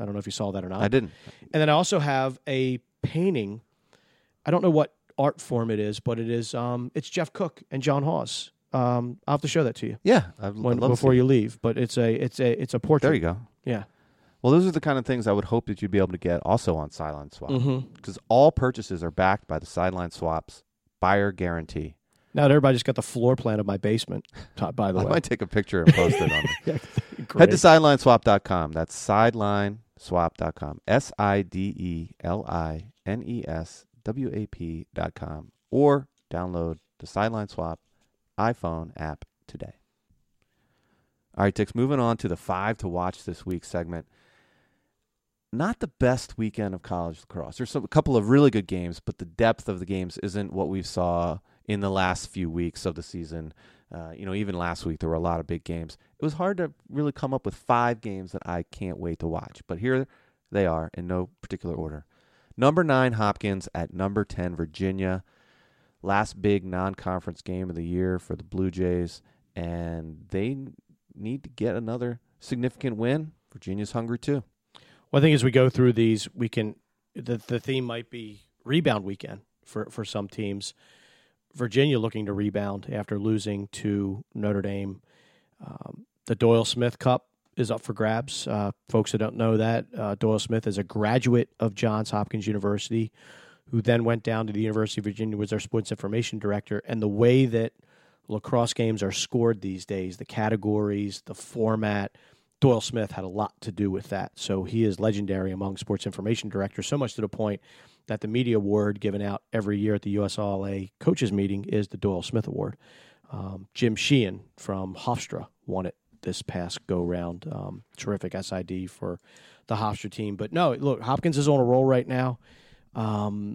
Speaker 2: I don't know if you saw that or not.
Speaker 1: I didn't.
Speaker 2: And then I also have a painting. I don't know what art form it is, but it is. Um, it's Jeff Cook and John Hawes. Um, I'll have to show that to you.
Speaker 1: Yeah, I'd,
Speaker 2: when,
Speaker 1: I'd love
Speaker 2: before
Speaker 1: to see
Speaker 2: you leave. But it's a it's a it's a portrait.
Speaker 1: There you go.
Speaker 2: Yeah.
Speaker 1: Well, those are the kind of things I would hope that you'd be able to get also on Sideline Swap, because
Speaker 2: mm-hmm.
Speaker 1: all purchases are backed by the Sideline Swap's buyer guarantee.
Speaker 2: Now everybody just got the floor plan of my basement. By the
Speaker 1: I
Speaker 2: way,
Speaker 1: might take a picture and post it on there.
Speaker 2: yeah,
Speaker 1: Head to sideline swap dot com. That's sideline swap dot com. S I D E L I N E S W A P dot com. Or download the Sideline Swap iPhone app today. All right, Tix, moving on to the five to watch this week segment. Not the best weekend of college lacrosse. There's some, a couple of really good games, but the depth of the games isn't what we saw in the last few weeks of the season. Uh, you know, even last week there were a lot of big games. It was hard to really come up with five games that I can't wait to watch. But here they are in no particular order. Number nine, Hopkins at number ten, Virginia. Last big non-conference game of the year for the Blue Jays, and they need to get another significant win. Virginia's hungry too.
Speaker 2: Well, I think as we go through these, we can the the theme might be rebound weekend for, for some teams. Virginia looking to rebound after losing to Notre Dame. Um, the Doyle Smith Cup is up for grabs. Uh, folks that don't know that, uh, Doyle Smith is a graduate of Johns Hopkins University, who then went down to the University of Virginia, was their sports information director. And the way that lacrosse games are scored these days, the categories, the format, Doyle Smith had a lot to do with that. So he is legendary among sports information directors, so much to the point that the media award given out every year at the U S L L A coaches meeting is the Doyle Smith Award. Um, Jim Sheehan from Hofstra won it this past go-round. Um, terrific S I D for the Hofstra team. But no, look, Hopkins is on a roll right now. Um,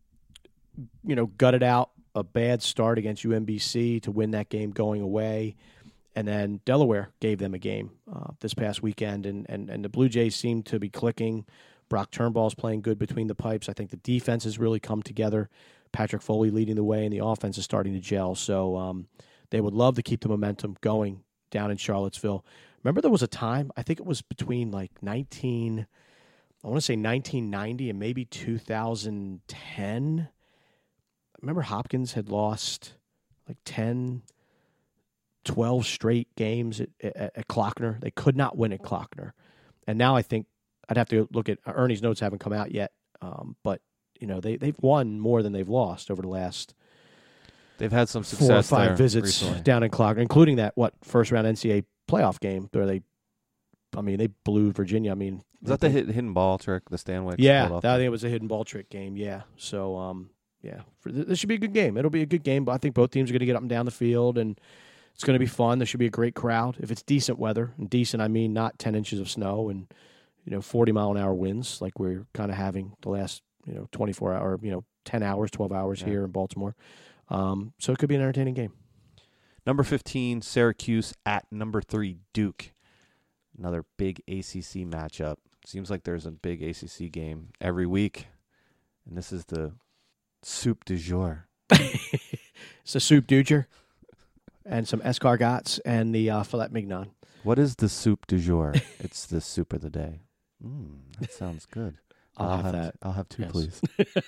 Speaker 2: you know, gutted out a bad start against U M B C to win that game going away. And then Delaware gave them a game uh, this past weekend, and, and and the Blue Jays seem to be clicking. Brock Turnbull's playing good between the pipes. I think the defense has really come together. Patrick Foley leading the way, and the offense is starting to gel. So um, they would love to keep the momentum going down in Charlottesville. Remember there was a time, I think it was between like nineteen, I want to say nineteen ninety and maybe two thousand ten. Remember Hopkins had lost like ten, twelve straight games at, at, at Klockner. They could not win at Klockner. And now I think I'd have to look at Ernie's notes haven't come out yet. Um, but, you know, they, they've won more than they've lost over the last
Speaker 1: They've had some success
Speaker 2: four or five
Speaker 1: there
Speaker 2: visits
Speaker 1: recently.
Speaker 2: down in Klockner, including that, what, first round N C double A playoff game where they, I mean, they blew Virginia. I mean,
Speaker 1: is that the hit, hidden ball trick, the Stanwick?
Speaker 2: Yeah, that, I think it was a hidden ball trick game. Yeah. So, um, yeah, for, this should be a good game. It'll be a good game, but I think both teams are going to get up and down the field, and it's going to be fun. There should be a great crowd. If it's decent weather, and decent, I mean not ten inches of snow and, you know, forty mile an hour winds like we're kind of having the last, you know, twenty-four hour, you know, ten hours, twelve hours yeah. here in Baltimore. Um, so it could be an entertaining game.
Speaker 1: Number fifteen, Syracuse at number three, Duke. Another big A C C matchup. Seems like there's a big A C C game every week, and this is the soup du jour.
Speaker 2: It's the soup du jour and some escargots and the uh, filet mignon.
Speaker 1: What is the soup du jour? It's the soup of the day. Mm, that sounds good.
Speaker 2: I'll,
Speaker 1: I'll
Speaker 2: have,
Speaker 1: have
Speaker 2: that.
Speaker 1: I'll have two,
Speaker 2: yes.
Speaker 1: please.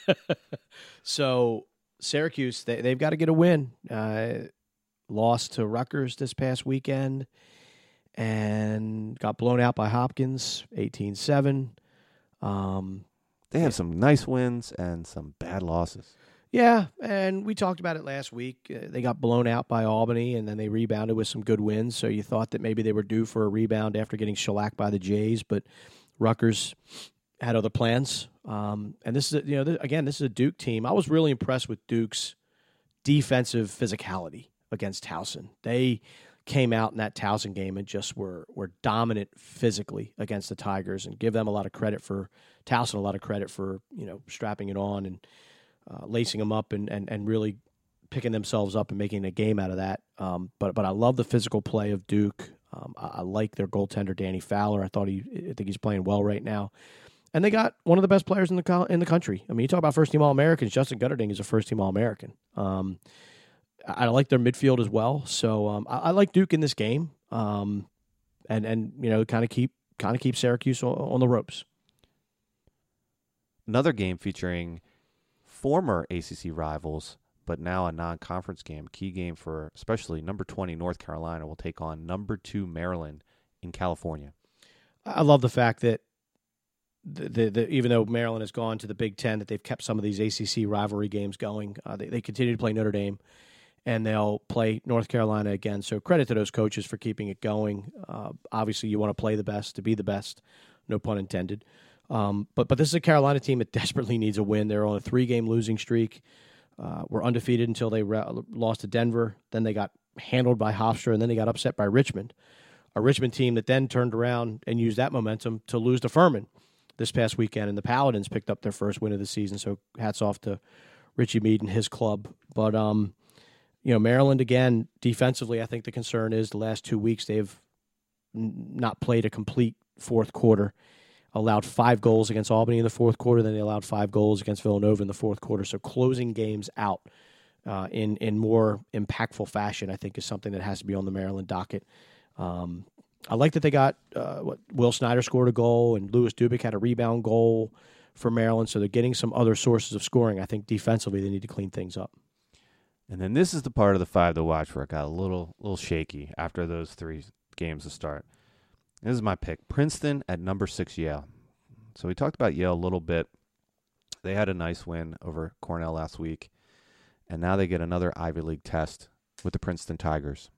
Speaker 2: So Syracuse, they, they've got to get a win. Uh, lost to Rutgers this past weekend and got blown out by Hopkins, eighteen seven. Um,
Speaker 1: they have some nice wins and some bad losses.
Speaker 2: Yeah, and we talked about it last week. Uh, they got blown out by Albany, and then they rebounded with some good wins. So you thought that maybe they were due for a rebound after getting shellacked by the Jays, but Rutgers had other plans. Um, and this is, a, you know, th- again, this is a Duke team. I was really impressed with Duke's defensive physicality against Towson. They came out in that Towson game and just were were dominant physically against the Tigers, and give them a lot of credit for Towson, a lot of credit for, you know, strapping it on and Uh, lacing them up and, and, and really picking themselves up and making a game out of that. Um, but but I love the physical play of Duke. Um, I, I like their goaltender Danny Fowler. I thought he I think he's playing well right now. And they got one of the best players in the co- in the country. I mean, you talk about first team All Americans. Justin Gutterding is a first team All American. Um, I, I like their midfield as well. So um, I, I like Duke in this game. Um, and and you know, kind of keep kind of keep Syracuse on, on the ropes.
Speaker 1: Another game featuring former A C C rivals, but now a non-conference game. Key game for especially number twenty North Carolina will take on number two Maryland in California.
Speaker 2: I love the fact that the, the, the, even though Maryland has gone to the Big Ten, that they've kept some of these A C C rivalry games going. Uh, they, they continue to play Notre Dame, and they'll play North Carolina again. So credit to those coaches for keeping it going. Uh, obviously, you want to play the best to be the best, no pun intended. Um, but but this is a Carolina team that desperately needs a win. They're on a three-game losing streak. Uh, were undefeated until they re- lost to Denver. Then they got handled by Hofstra, and then they got upset by Richmond. A Richmond team that then turned around and used that momentum to lose to Furman this past weekend. And the Paladins picked up their first win of the season, so hats off to Richie Mead and his club. But, um, you know, Maryland, again, defensively, I think the concern is the last two weeks they've n- not played a complete fourth quarter. Allowed five goals against Albany in the fourth quarter. Then they allowed five goals against Villanova in the fourth quarter. So closing games out uh, in, in more impactful fashion, I think, is something that has to be on the Maryland docket. Um, I like that they got uh, what Will Snyder scored a goal and Lewis Dubik had a rebound goal for Maryland. So they're getting some other sources of scoring. I think defensively they need to clean things up.
Speaker 1: And then this is the part of the five to watch where it got a little little shaky after those three games to start. This is my pick. Princeton at number six Yale. So we talked about Yale a little bit. They had a nice win over Cornell last week. And now they get another Ivy League test with the Princeton Tigers.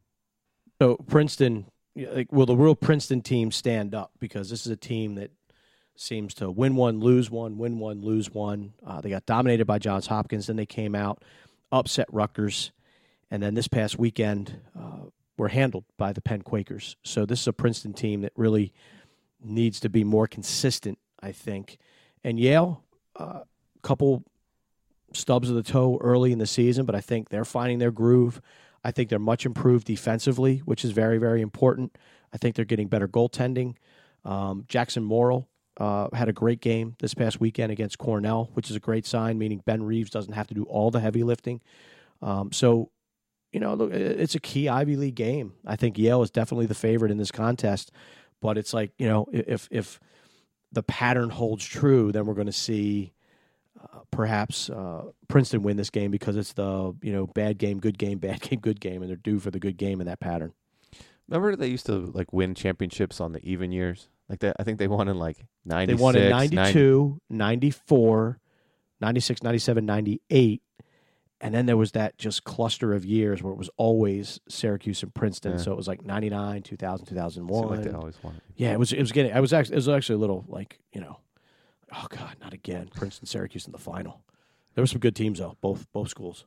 Speaker 2: So Princeton, like, will the real Princeton team stand up? Because this is a team that seems to win one, lose one, win one, lose one. Uh, they got dominated by Johns Hopkins. Then they came out, upset Rutgers. And then this past weekend, uh, were handled by the Penn Quakers. So this is a Princeton team that really needs to be more consistent, I think. And Yale, a uh, couple stubs of the toe early in the season, but I think they're finding their groove. I think they're much improved defensively, which is very, very important. I think they're getting better goaltending. Um, Jackson Morrill uh, had a great game this past weekend against Cornell, which is a great sign, meaning Ben Reeves doesn't have to do all the heavy lifting. Um, so, You know, look, it's a key Ivy League game. I think Yale is definitely the favorite in this contest, but it's like, you know, if if the pattern holds true, then we're going to see uh, perhaps uh, Princeton win this game because it's the, you know, bad game, good game, bad game, good game, and they're due for the good game in that pattern.
Speaker 1: Remember they used to like win championships on the even years? Like that, I think they won in like ninety-six.
Speaker 2: They won in ninety-two, ninety-four, ninety-six, ninety-seven, ninety-eight. And then there was that just cluster of years where it was always Syracuse and Princeton.
Speaker 1: Yeah.
Speaker 2: So it was like ninety-nine, two thousand, two thousand one.
Speaker 1: Seemed like they always won.
Speaker 2: Yeah, it was. It was getting. I was actually. It was actually a little like, you know, oh God, not again. Princeton, Syracuse in the final. There were some good teams though. Both both schools.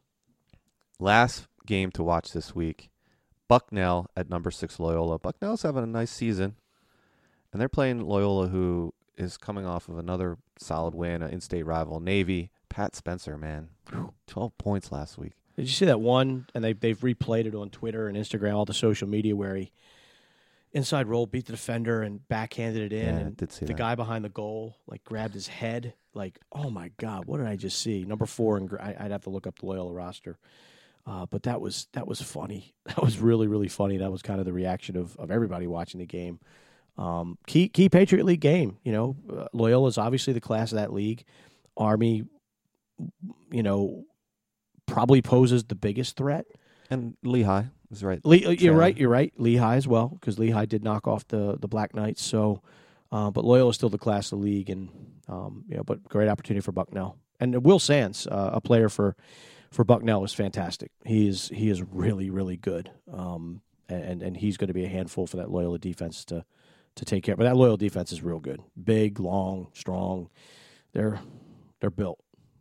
Speaker 1: Last game to watch this week: Bucknell at number six Loyola. Bucknell's having a nice season, and they're playing Loyola, who is coming off of another solid win, an in-state rival, Navy. Pat Spencer, man, twelve points last week.
Speaker 2: Did you see that one? And they they've replayed it on Twitter and Instagram, all the social media, where he inside roll beat the defender and backhanded it in,
Speaker 1: Yeah,
Speaker 2: and
Speaker 1: I did see
Speaker 2: the
Speaker 1: that.
Speaker 2: guy behind the goal like grabbed his head. Like, oh my God, what did I just see? Number four, and I'd have to look up the Loyola roster, uh, but that was that was funny. That was really really funny. That was kind of the reaction of of everybody watching the game. Um, key key Patriot League game. You know, uh, Loyola is obviously the class of that league. Army, you know, probably poses the biggest threat.
Speaker 1: And Lehigh is right.
Speaker 2: Le- you're
Speaker 1: Trailing.
Speaker 2: right. You're right. Lehigh as well, because Lehigh did knock off the the Black Knights. So, uh, but Loyola is still the class of the league, and um, you know, but great opportunity for Bucknell. And Will Sands, uh, a player for for Bucknell, is fantastic. He is he is really really good. Um, and and he's going to be a handful for that Loyola defense to to take care of. But that Loyola defense is real good. Big, long, strong. They're they're built.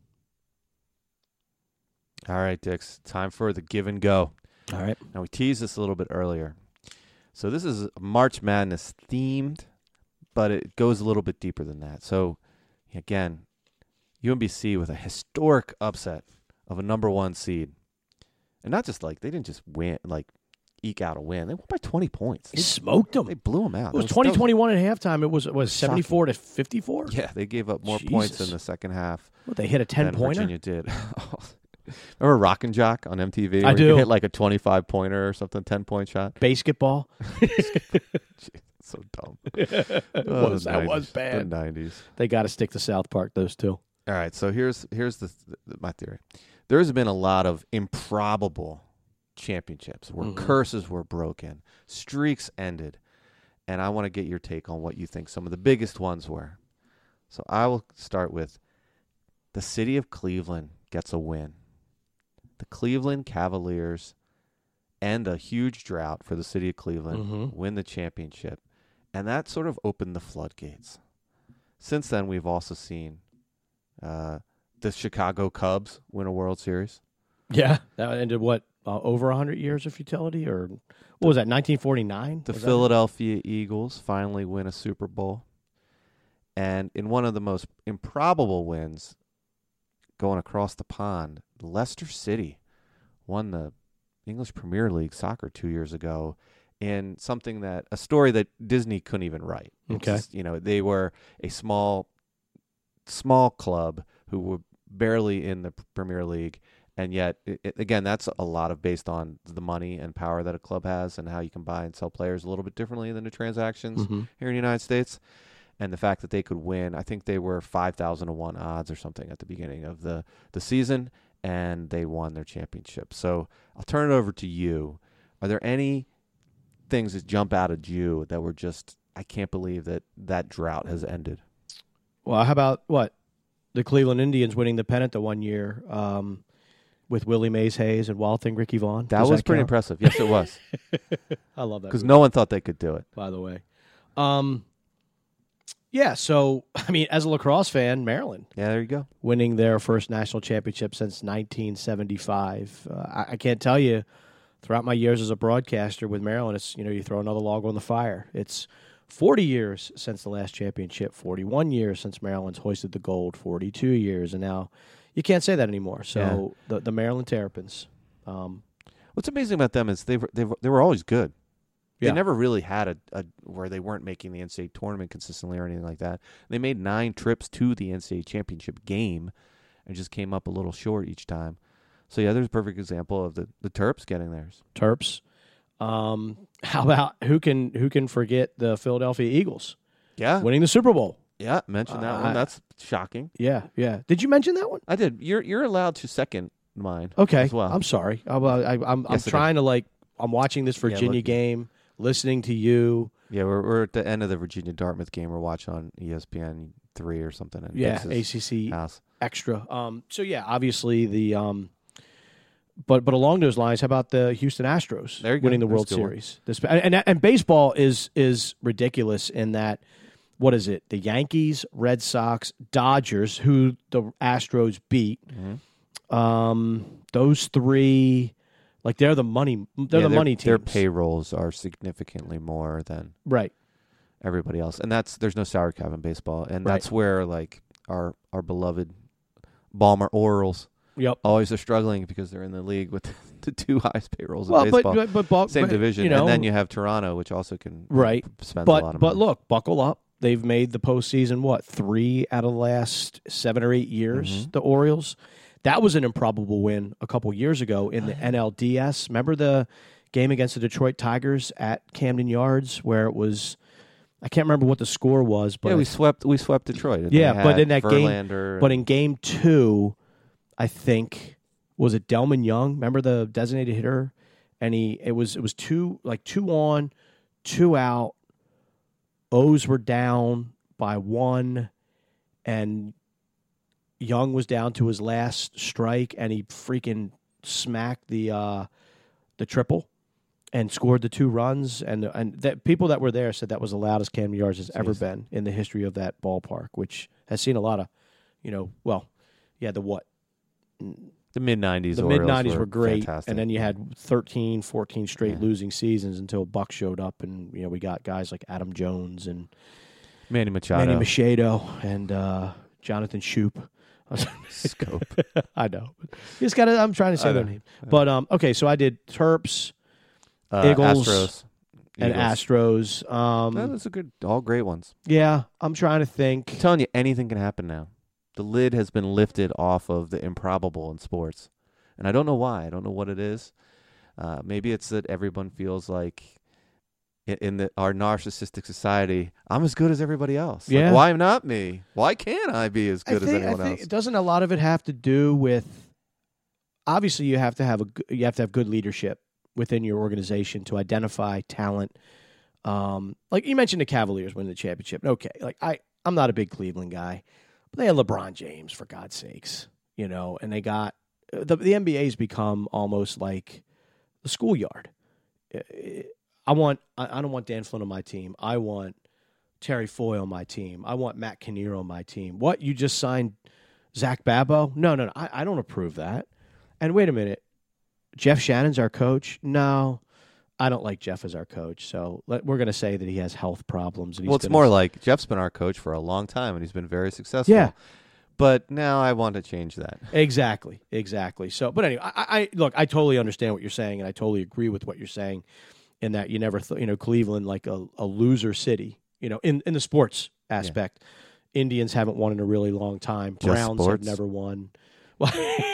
Speaker 1: All right, Dix, time for the give and go.
Speaker 2: All right.
Speaker 1: Now, we teased this a little bit earlier. So this is March Madness themed, but it goes a little bit deeper than that. So, again, U M B C with a historic upset of a number one seed. And not just like, they didn't just win, like, eke out a win. They won by twenty points.
Speaker 2: They smoked them.
Speaker 1: They blew them out.
Speaker 2: It was
Speaker 1: That
Speaker 2: twenty
Speaker 1: that
Speaker 2: twenty-one at halftime. It was was seventy-four to fifty-four.
Speaker 1: Yeah, they gave up more points
Speaker 2: Jesus.
Speaker 1: in the second half
Speaker 2: What, they hit a
Speaker 1: than
Speaker 2: ten-pointer?
Speaker 1: Virginia did. Remember Rock and Jock on M T V?
Speaker 2: I
Speaker 1: where
Speaker 2: do.
Speaker 1: You hit like a twenty-five pointer or something, ten-point shot?
Speaker 2: Basketball.
Speaker 1: so dumb.
Speaker 2: it
Speaker 1: Oh,
Speaker 2: was,
Speaker 1: the
Speaker 2: that was
Speaker 1: nineties,
Speaker 2: bad.
Speaker 1: The nineties.
Speaker 2: They got to stick to South Park, those two.
Speaker 1: All right, so here's here's the, the my theory. There's been a lot of improbable championships where
Speaker 2: Mhm.
Speaker 1: curses were broken, streaks ended, and I want to get your take on what you think some of the biggest ones were. So I will start with the city of Cleveland gets a win. The Cleveland Cavaliers end a huge drought for the city of Cleveland,
Speaker 2: Mhm.
Speaker 1: win the championship, and that sort of opened the floodgates. Since then, we've also seen uh, the Chicago Cubs win a World Series.
Speaker 2: Yeah. That ended, what, uh, over one hundred years of futility? Or what was that, nineteen forty-nine?
Speaker 1: The
Speaker 2: Was that it?
Speaker 1: Philadelphia Eagles finally win a Super Bowl. And in one of the most improbable wins going across the pond, Leicester City won the English Premier League soccer two years ago in something that, a story that Disney couldn't even write. It's
Speaker 2: Okay.
Speaker 1: just, you know, they were a small, small club who were barely in the Premier League. And yet, it, it- again, that's a lot of based on the money and power that a club has and how you can buy and sell players a little bit differently than the transactions
Speaker 2: Mhm.
Speaker 1: here in the United States. And the fact that they could win, I think they were five thousand to one odds or something at the beginning of the, the season, and they won their championship. So I'll turn it over to you. Are there any things that jump out at you that were just, I can't believe that that drought has ended?
Speaker 2: Well, how about what? The Cleveland Indians winning the pennant the one year um, with Willie Mays Hayes and Wild Thing Ricky Vaughn.
Speaker 1: That
Speaker 2: Does
Speaker 1: was pretty
Speaker 2: count?
Speaker 1: impressive. Yes, it was.
Speaker 2: I love that.
Speaker 1: Because
Speaker 2: movie,
Speaker 1: no one thought they could do it.
Speaker 2: by the way. Um, yeah, so, I mean, as a lacrosse fan, Maryland
Speaker 1: Yeah, there you go.
Speaker 2: winning their first national championship since nineteen seventy-five. Uh, I, I can't tell you, throughout my years as a broadcaster with Maryland, it's, you know, you throw another log on the fire. It's forty years since the last championship, forty-one years since Maryland's hoisted the gold, forty-two years, and now you can't say that anymore. So the, the Maryland Terrapins. Um,
Speaker 1: What's amazing about them is they were they were, they were always good. They
Speaker 2: Yeah.
Speaker 1: never really had a, a where they weren't making the N C double A tournament consistently or anything like that. They made nine trips to the N C double A championship game and just came up a little short each time. So yeah, there's a perfect example of the, the Terps getting theirs.
Speaker 2: Terps. Um, how about who can who can forget the Philadelphia Eagles
Speaker 1: Yeah,
Speaker 2: winning the Super Bowl?
Speaker 1: yeah. Mention that
Speaker 2: Uh,
Speaker 1: one.
Speaker 2: I-
Speaker 1: That's shocking.
Speaker 2: Yeah, yeah. Did you mention that one?
Speaker 1: I did. You're you're allowed to second mine.
Speaker 2: Okay,
Speaker 1: as well.
Speaker 2: I'm sorry. I, I, I'm I'm
Speaker 1: Yes, it
Speaker 2: trying to like. I'm watching this
Speaker 1: Yeah,
Speaker 2: Virginia
Speaker 1: look-
Speaker 2: game, listening to you.
Speaker 1: Yeah, we're we're at the end of the Virginia Dartmouth game. We're watching on E S P N three or something. In
Speaker 2: Yeah,
Speaker 1: Dix's
Speaker 2: A C C
Speaker 1: house.
Speaker 2: extra. Um, so yeah, obviously the um, but but along those lines, how about the Houston Astros
Speaker 1: There you go.
Speaker 2: winning the
Speaker 1: There's
Speaker 2: World
Speaker 1: a good one.
Speaker 2: Series? This and, and and baseball is is ridiculous in that. What is it? The Yankees, Red Sox, Dodgers, who the Astros beat.
Speaker 1: Mhm.
Speaker 2: Um, those three, like they're the money. They're
Speaker 1: Yeah,
Speaker 2: the
Speaker 1: their-
Speaker 2: money teams.
Speaker 1: Their payrolls are significantly more than
Speaker 2: right.
Speaker 1: everybody else, and that's there's no salary cap in baseball, and
Speaker 2: Right.
Speaker 1: that's where like our our beloved Balmer Orioles
Speaker 2: Yep.
Speaker 1: always are struggling because they're in the league with the two highest payrolls
Speaker 2: Well,
Speaker 1: in
Speaker 2: but
Speaker 1: baseball.
Speaker 2: but, but, but
Speaker 1: Same
Speaker 2: but,
Speaker 1: division,
Speaker 2: you know,
Speaker 1: and then you have Toronto, which also can
Speaker 2: Right.
Speaker 1: spend a
Speaker 2: But
Speaker 1: lot of
Speaker 2: but
Speaker 1: money.
Speaker 2: look, buckle up. They've made the postseason. What three out of the last seven or eight years?
Speaker 1: Mhm.
Speaker 2: The Orioles. That was an improbable win a couple years ago in the N L D S. Remember the game against the Detroit Tigers at Camden Yards, where it was. I can't remember what the score was, but
Speaker 1: yeah, we swept we swept Detroit. and
Speaker 2: Yeah,
Speaker 1: they
Speaker 2: but
Speaker 1: had
Speaker 2: in that game-
Speaker 1: Verlander
Speaker 2: But
Speaker 1: and-
Speaker 2: in game two, I think was it Delman Young? Remember the designated hitter? And he it was it was two like two on, two out. O's were down by one, and Young was down to his last strike, and he freaking smacked the uh, the triple and scored the two runs. And and that people that were there said that was the loudest Camden Yards has ever
Speaker 1: Jeez.
Speaker 2: been in the history of that ballpark, which has seen a lot of, you know, well, yeah, the what?
Speaker 1: the mid nineties.
Speaker 2: The mid nineties
Speaker 1: were,
Speaker 2: were great,
Speaker 1: fantastic.
Speaker 2: and then you had thirteen, fourteen straight
Speaker 1: Yeah.
Speaker 2: losing seasons until Buck showed up, and you know we got guys like Adam Jones and
Speaker 1: Manny Machado.
Speaker 2: Manny Machado and uh, Jonathan Shoup.
Speaker 1: Scope.
Speaker 2: I know. You just got to, I'm trying to say
Speaker 1: I
Speaker 2: their
Speaker 1: know.
Speaker 2: name. But, um, okay, so I did Terps
Speaker 1: Uh,
Speaker 2: Eagles
Speaker 1: Astros.
Speaker 2: and
Speaker 1: Eagles.
Speaker 2: Astros. Um,
Speaker 1: No, those are good. All great ones.
Speaker 2: yeah, I'm trying to
Speaker 1: I'm
Speaker 2: think.
Speaker 1: telling you, anything can happen now. The lid has been lifted off of the improbable in sports. And I don't know why. I don't know what it is. Uh, maybe it's that everyone feels like in, in the, our narcissistic society, I'm as good as everybody else.
Speaker 2: Yeah.
Speaker 1: Like, why not me? Why can't I be as good
Speaker 2: I think,
Speaker 1: as anyone
Speaker 2: I think,
Speaker 1: else?
Speaker 2: Doesn't a lot of it have to do with? Obviously, you have to have a g- you have to have good leadership within your organization to identify talent. Um, like you mentioned, the Cavaliers winning the championship. Okay, like I, I'm not a big Cleveland guy, but they had LeBron James, for God's sakes, you know, and they got the the N B A's become almost like the schoolyard. I want I, I don't want Dan Flynn on my team. I want Terry Foy on my team. I want Matt Kinnear on my team. What, you just signed Zach Babbo? No, no, no. I, I don't approve that. And wait a minute, Jeff Shannon's our coach? No, I don't like Jeff as our coach. So let, we're going to say that he has health problems. And he's
Speaker 1: Well, it's
Speaker 2: gonna,
Speaker 1: more like Jeff's been our coach for a long time, and he's been very successful.
Speaker 2: Yeah.
Speaker 1: But now I want to change that.
Speaker 2: Exactly, exactly. So, but anyway, I, I look, I totally understand what you're saying, and I totally agree with what you're saying in that you never, th- you know, Cleveland like a, a loser city, you know, in, in the sports aspect. Yeah. Indians haven't won in a really long time.
Speaker 1: Just
Speaker 2: Browns
Speaker 1: sports?
Speaker 2: have never won. Well,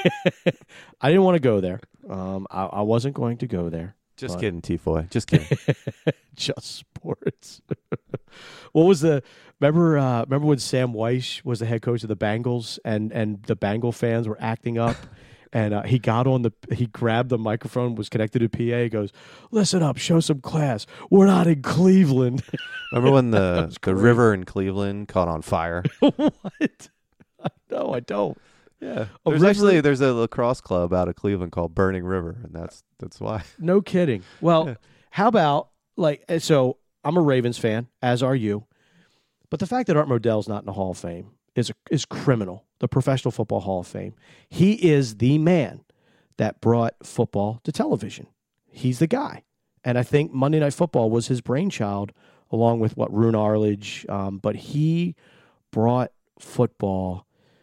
Speaker 2: I didn't want to go there. Um, I, I wasn't going to go there.
Speaker 1: Just
Speaker 2: but.
Speaker 1: kidding, T-Foy. Just kidding.
Speaker 2: Just sports. What was the remember? Uh, remember when Sam Weiss was the head coach of the Bengals, and and the Bengal fans were acting up, and uh, he got on the he grabbed the microphone, was connected to P A, he goes, "Listen up, show some class. We're not in Cleveland."
Speaker 1: Remember when the the river in Cleveland caught on fire?
Speaker 2: What? No, I don't.
Speaker 1: Yeah,
Speaker 2: A
Speaker 1: there's
Speaker 2: river-
Speaker 1: actually there's a lacrosse club out of Cleveland called Burning River, and that's that's why.
Speaker 2: No kidding. Well,
Speaker 1: Yeah.
Speaker 2: how about like so? I'm a Ravens fan, as are you. But the fact that Art Modell's not in the Hall of Fame is is criminal. The Professional Football Hall of Fame. He is the man that brought football to television. He's the guy, and I think Monday Night Football was his brainchild, along with what Roone Arledge. Um, but he brought football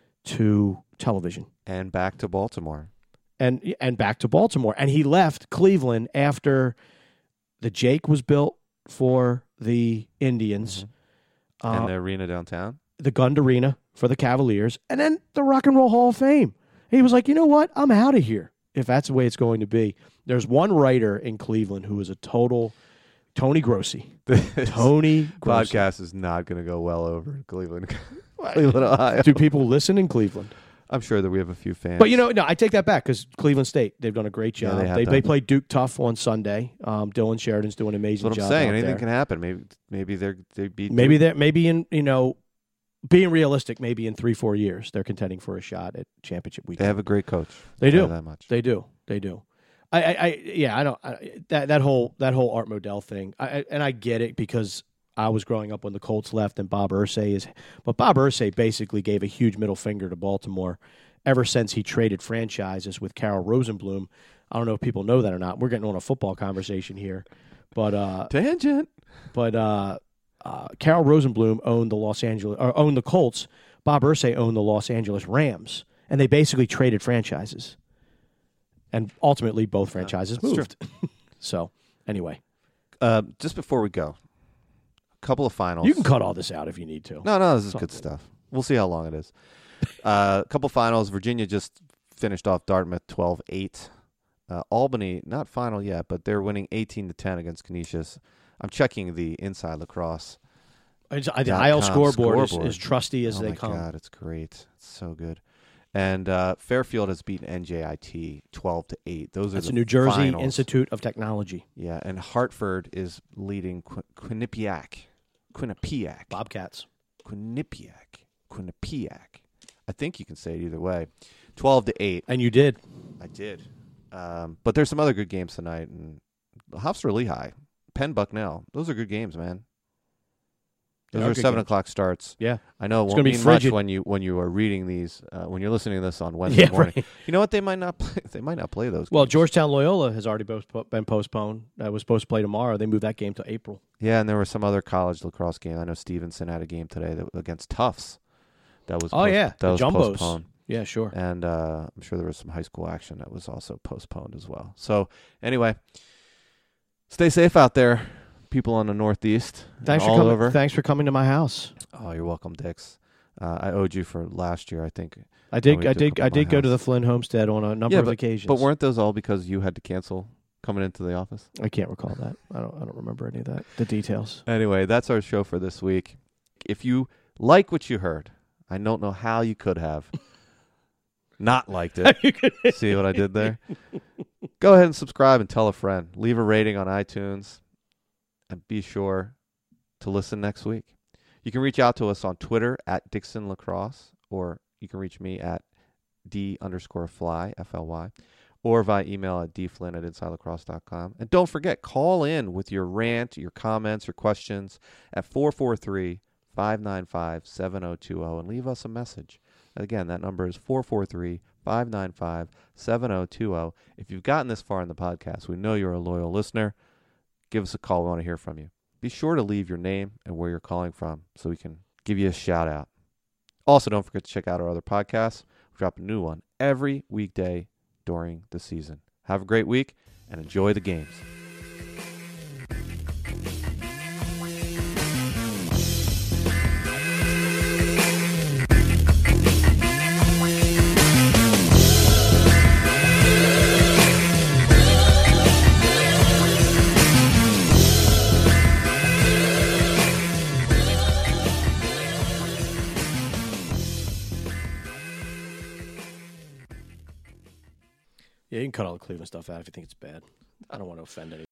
Speaker 2: to television.
Speaker 1: And back to Baltimore.
Speaker 2: And and back to Baltimore. And he left Cleveland after the Jake was built for the Indians,
Speaker 1: Mm-hmm.
Speaker 2: uh,
Speaker 1: And the arena downtown.
Speaker 2: the Gund Arena for the Cavaliers, and then the Rock and Roll Hall of Fame. He was like, you know what? I'm out of here if that's the way it's going to be. There's one writer in Cleveland who is a total Tony Grossi.
Speaker 1: This
Speaker 2: Tony Grossi.
Speaker 1: podcast is not going to go well over in Cleveland, Cleveland, Ohio.
Speaker 2: Do people listen in Cleveland?
Speaker 1: I'm sure that we have a few fans.
Speaker 2: But, you know, no, I take that back because Cleveland State, they've done a great
Speaker 1: Yeah,
Speaker 2: job.
Speaker 1: they have
Speaker 2: they
Speaker 1: done.
Speaker 2: they played Duke tough on Sunday. Um, Dylan Sheridan's doing an amazing
Speaker 1: that's what
Speaker 2: job.
Speaker 1: I'm saying.
Speaker 2: out
Speaker 1: Anything
Speaker 2: there.
Speaker 1: can happen. Maybe maybe they're they beat
Speaker 2: Maybe
Speaker 1: Duke.
Speaker 2: they're maybe in you know, being realistic, maybe in three four years they're contending for a shot at championship
Speaker 1: They
Speaker 2: weekend.
Speaker 1: have a great coach.
Speaker 2: They
Speaker 1: I'll tell
Speaker 2: do.
Speaker 1: you that much.
Speaker 2: They do. They do. I, I, I yeah. I don't. I, that that whole that whole Art Modell thing. I, I and I get it because I was growing up when the Colts left and Bob Irsay is. But Bob Irsay basically gave a huge middle finger to Baltimore ever since he traded franchises with Carol Rosenblum. I don't know if people know that or not. We're getting on a football conversation here, but uh,
Speaker 1: Tangent.
Speaker 2: but uh, uh, Carol Rosenblum owned the Los Angeles or owned the Colts. Bob Irsay owned the Los Angeles Rams, and they basically traded franchises. And ultimately, both franchises
Speaker 1: That's
Speaker 2: moved. So, anyway,
Speaker 1: Uh, just before we go, a couple of finals.
Speaker 2: you can cut all this out if you need to.
Speaker 1: No, no, this is
Speaker 2: It's all
Speaker 1: good
Speaker 2: good.
Speaker 1: stuff. We'll see how long it is. Uh, a couple finals. Virginia just finished off Dartmouth twelve eight. Uh, Albany, not final yet, but they're winning eighteen to ten against Canisius. I'm checking the Inside Lacrosse.
Speaker 2: It's- I- the
Speaker 1: dot
Speaker 2: I L
Speaker 1: com
Speaker 2: scoreboard, is,
Speaker 1: scoreboard.
Speaker 2: is trusty as
Speaker 1: oh
Speaker 2: they
Speaker 1: my
Speaker 2: come.
Speaker 1: God, it's great. It's so good. And uh, Fairfield has beaten N J I T twelve to eight. Those are
Speaker 2: That's
Speaker 1: the
Speaker 2: the New Jersey
Speaker 1: finals.
Speaker 2: Institute of Technology.
Speaker 1: Yeah, and Hartford is leading Qu- Quinnipiac. Quinnipiac.
Speaker 2: Bobcats.
Speaker 1: Quinnipiac. Quinnipiac. I think you can say it either way. twelve to eight.
Speaker 2: And you did.
Speaker 1: I did. Um, but there's some other good games tonight. And Hofstra Lehigh, Penn Bucknell. Those are good games, man.
Speaker 2: They
Speaker 1: Those
Speaker 2: are
Speaker 1: are
Speaker 2: good
Speaker 1: seven
Speaker 2: games.
Speaker 1: o'clock starts.
Speaker 2: Yeah.
Speaker 1: I know it
Speaker 2: It's
Speaker 1: won't
Speaker 2: gonna be
Speaker 1: mean
Speaker 2: frigid.
Speaker 1: much when you when you are reading these, uh, when you're listening to this on Wednesday
Speaker 2: Yeah,
Speaker 1: morning.
Speaker 2: right.
Speaker 1: You know what? They might not play. They might not play those.
Speaker 2: Well,
Speaker 1: games.
Speaker 2: Georgetown Loyola has already postpo- been postponed. That was supposed to play tomorrow. They moved that game to April.
Speaker 1: Yeah, and there were some other college lacrosse games. I know Stevenson had a game today that, against Tufts. That was
Speaker 2: Oh,
Speaker 1: post-
Speaker 2: yeah.
Speaker 1: that
Speaker 2: The
Speaker 1: was
Speaker 2: Jumbos.
Speaker 1: postponed.
Speaker 2: Yeah, sure.
Speaker 1: And uh, I'm sure there was some high school action that was also postponed as well. So anyway, stay safe out there, people on the Northeast. and
Speaker 2: Thanks for
Speaker 1: all
Speaker 2: coming.
Speaker 1: over.
Speaker 2: Thanks for coming to my house.
Speaker 1: Oh, you're welcome, Dix. Uh, I owed you for last year, I think.
Speaker 2: I did.
Speaker 1: we
Speaker 2: I
Speaker 1: did
Speaker 2: did.
Speaker 1: come
Speaker 2: I
Speaker 1: to my
Speaker 2: did go to the
Speaker 1: house.
Speaker 2: Flynn homestead on a number
Speaker 1: Yeah,
Speaker 2: of occasions.
Speaker 1: But weren't those all because you had to cancel coming into the office?
Speaker 2: I can't recall that. I don't. I don't remember any of that. The details.
Speaker 1: Anyway, that's our show for this week. If you like what you heard, I don't know how you could have not liked it. See what I did there? Go ahead and subscribe and tell a friend. Leave a rating on iTunes. And be sure to listen next week. You can reach out to us on Twitter at Dixon Lacrosse, or you can reach me at D underscore fly, F L Y, or via email at dflynn at inside lacrosse dot com. And don't forget, call in with your rant, your comments, your questions at four four three, five nine five, seven oh two oh and leave us a message. Again, that number is four four three, five nine five, seven oh two oh. If you've gotten this far in the podcast, we know you're a loyal listener. Give us a call. We want to hear from you. Be sure to leave your name and where you're calling from so we can give you a shout out. Also, don't forget to check out our other podcasts. We drop a new one every weekday during the season. Have a great week and enjoy the games.
Speaker 2: Yeah, you can cut all the Cleveland stuff out if you think it's bad. I don't want to offend anyone.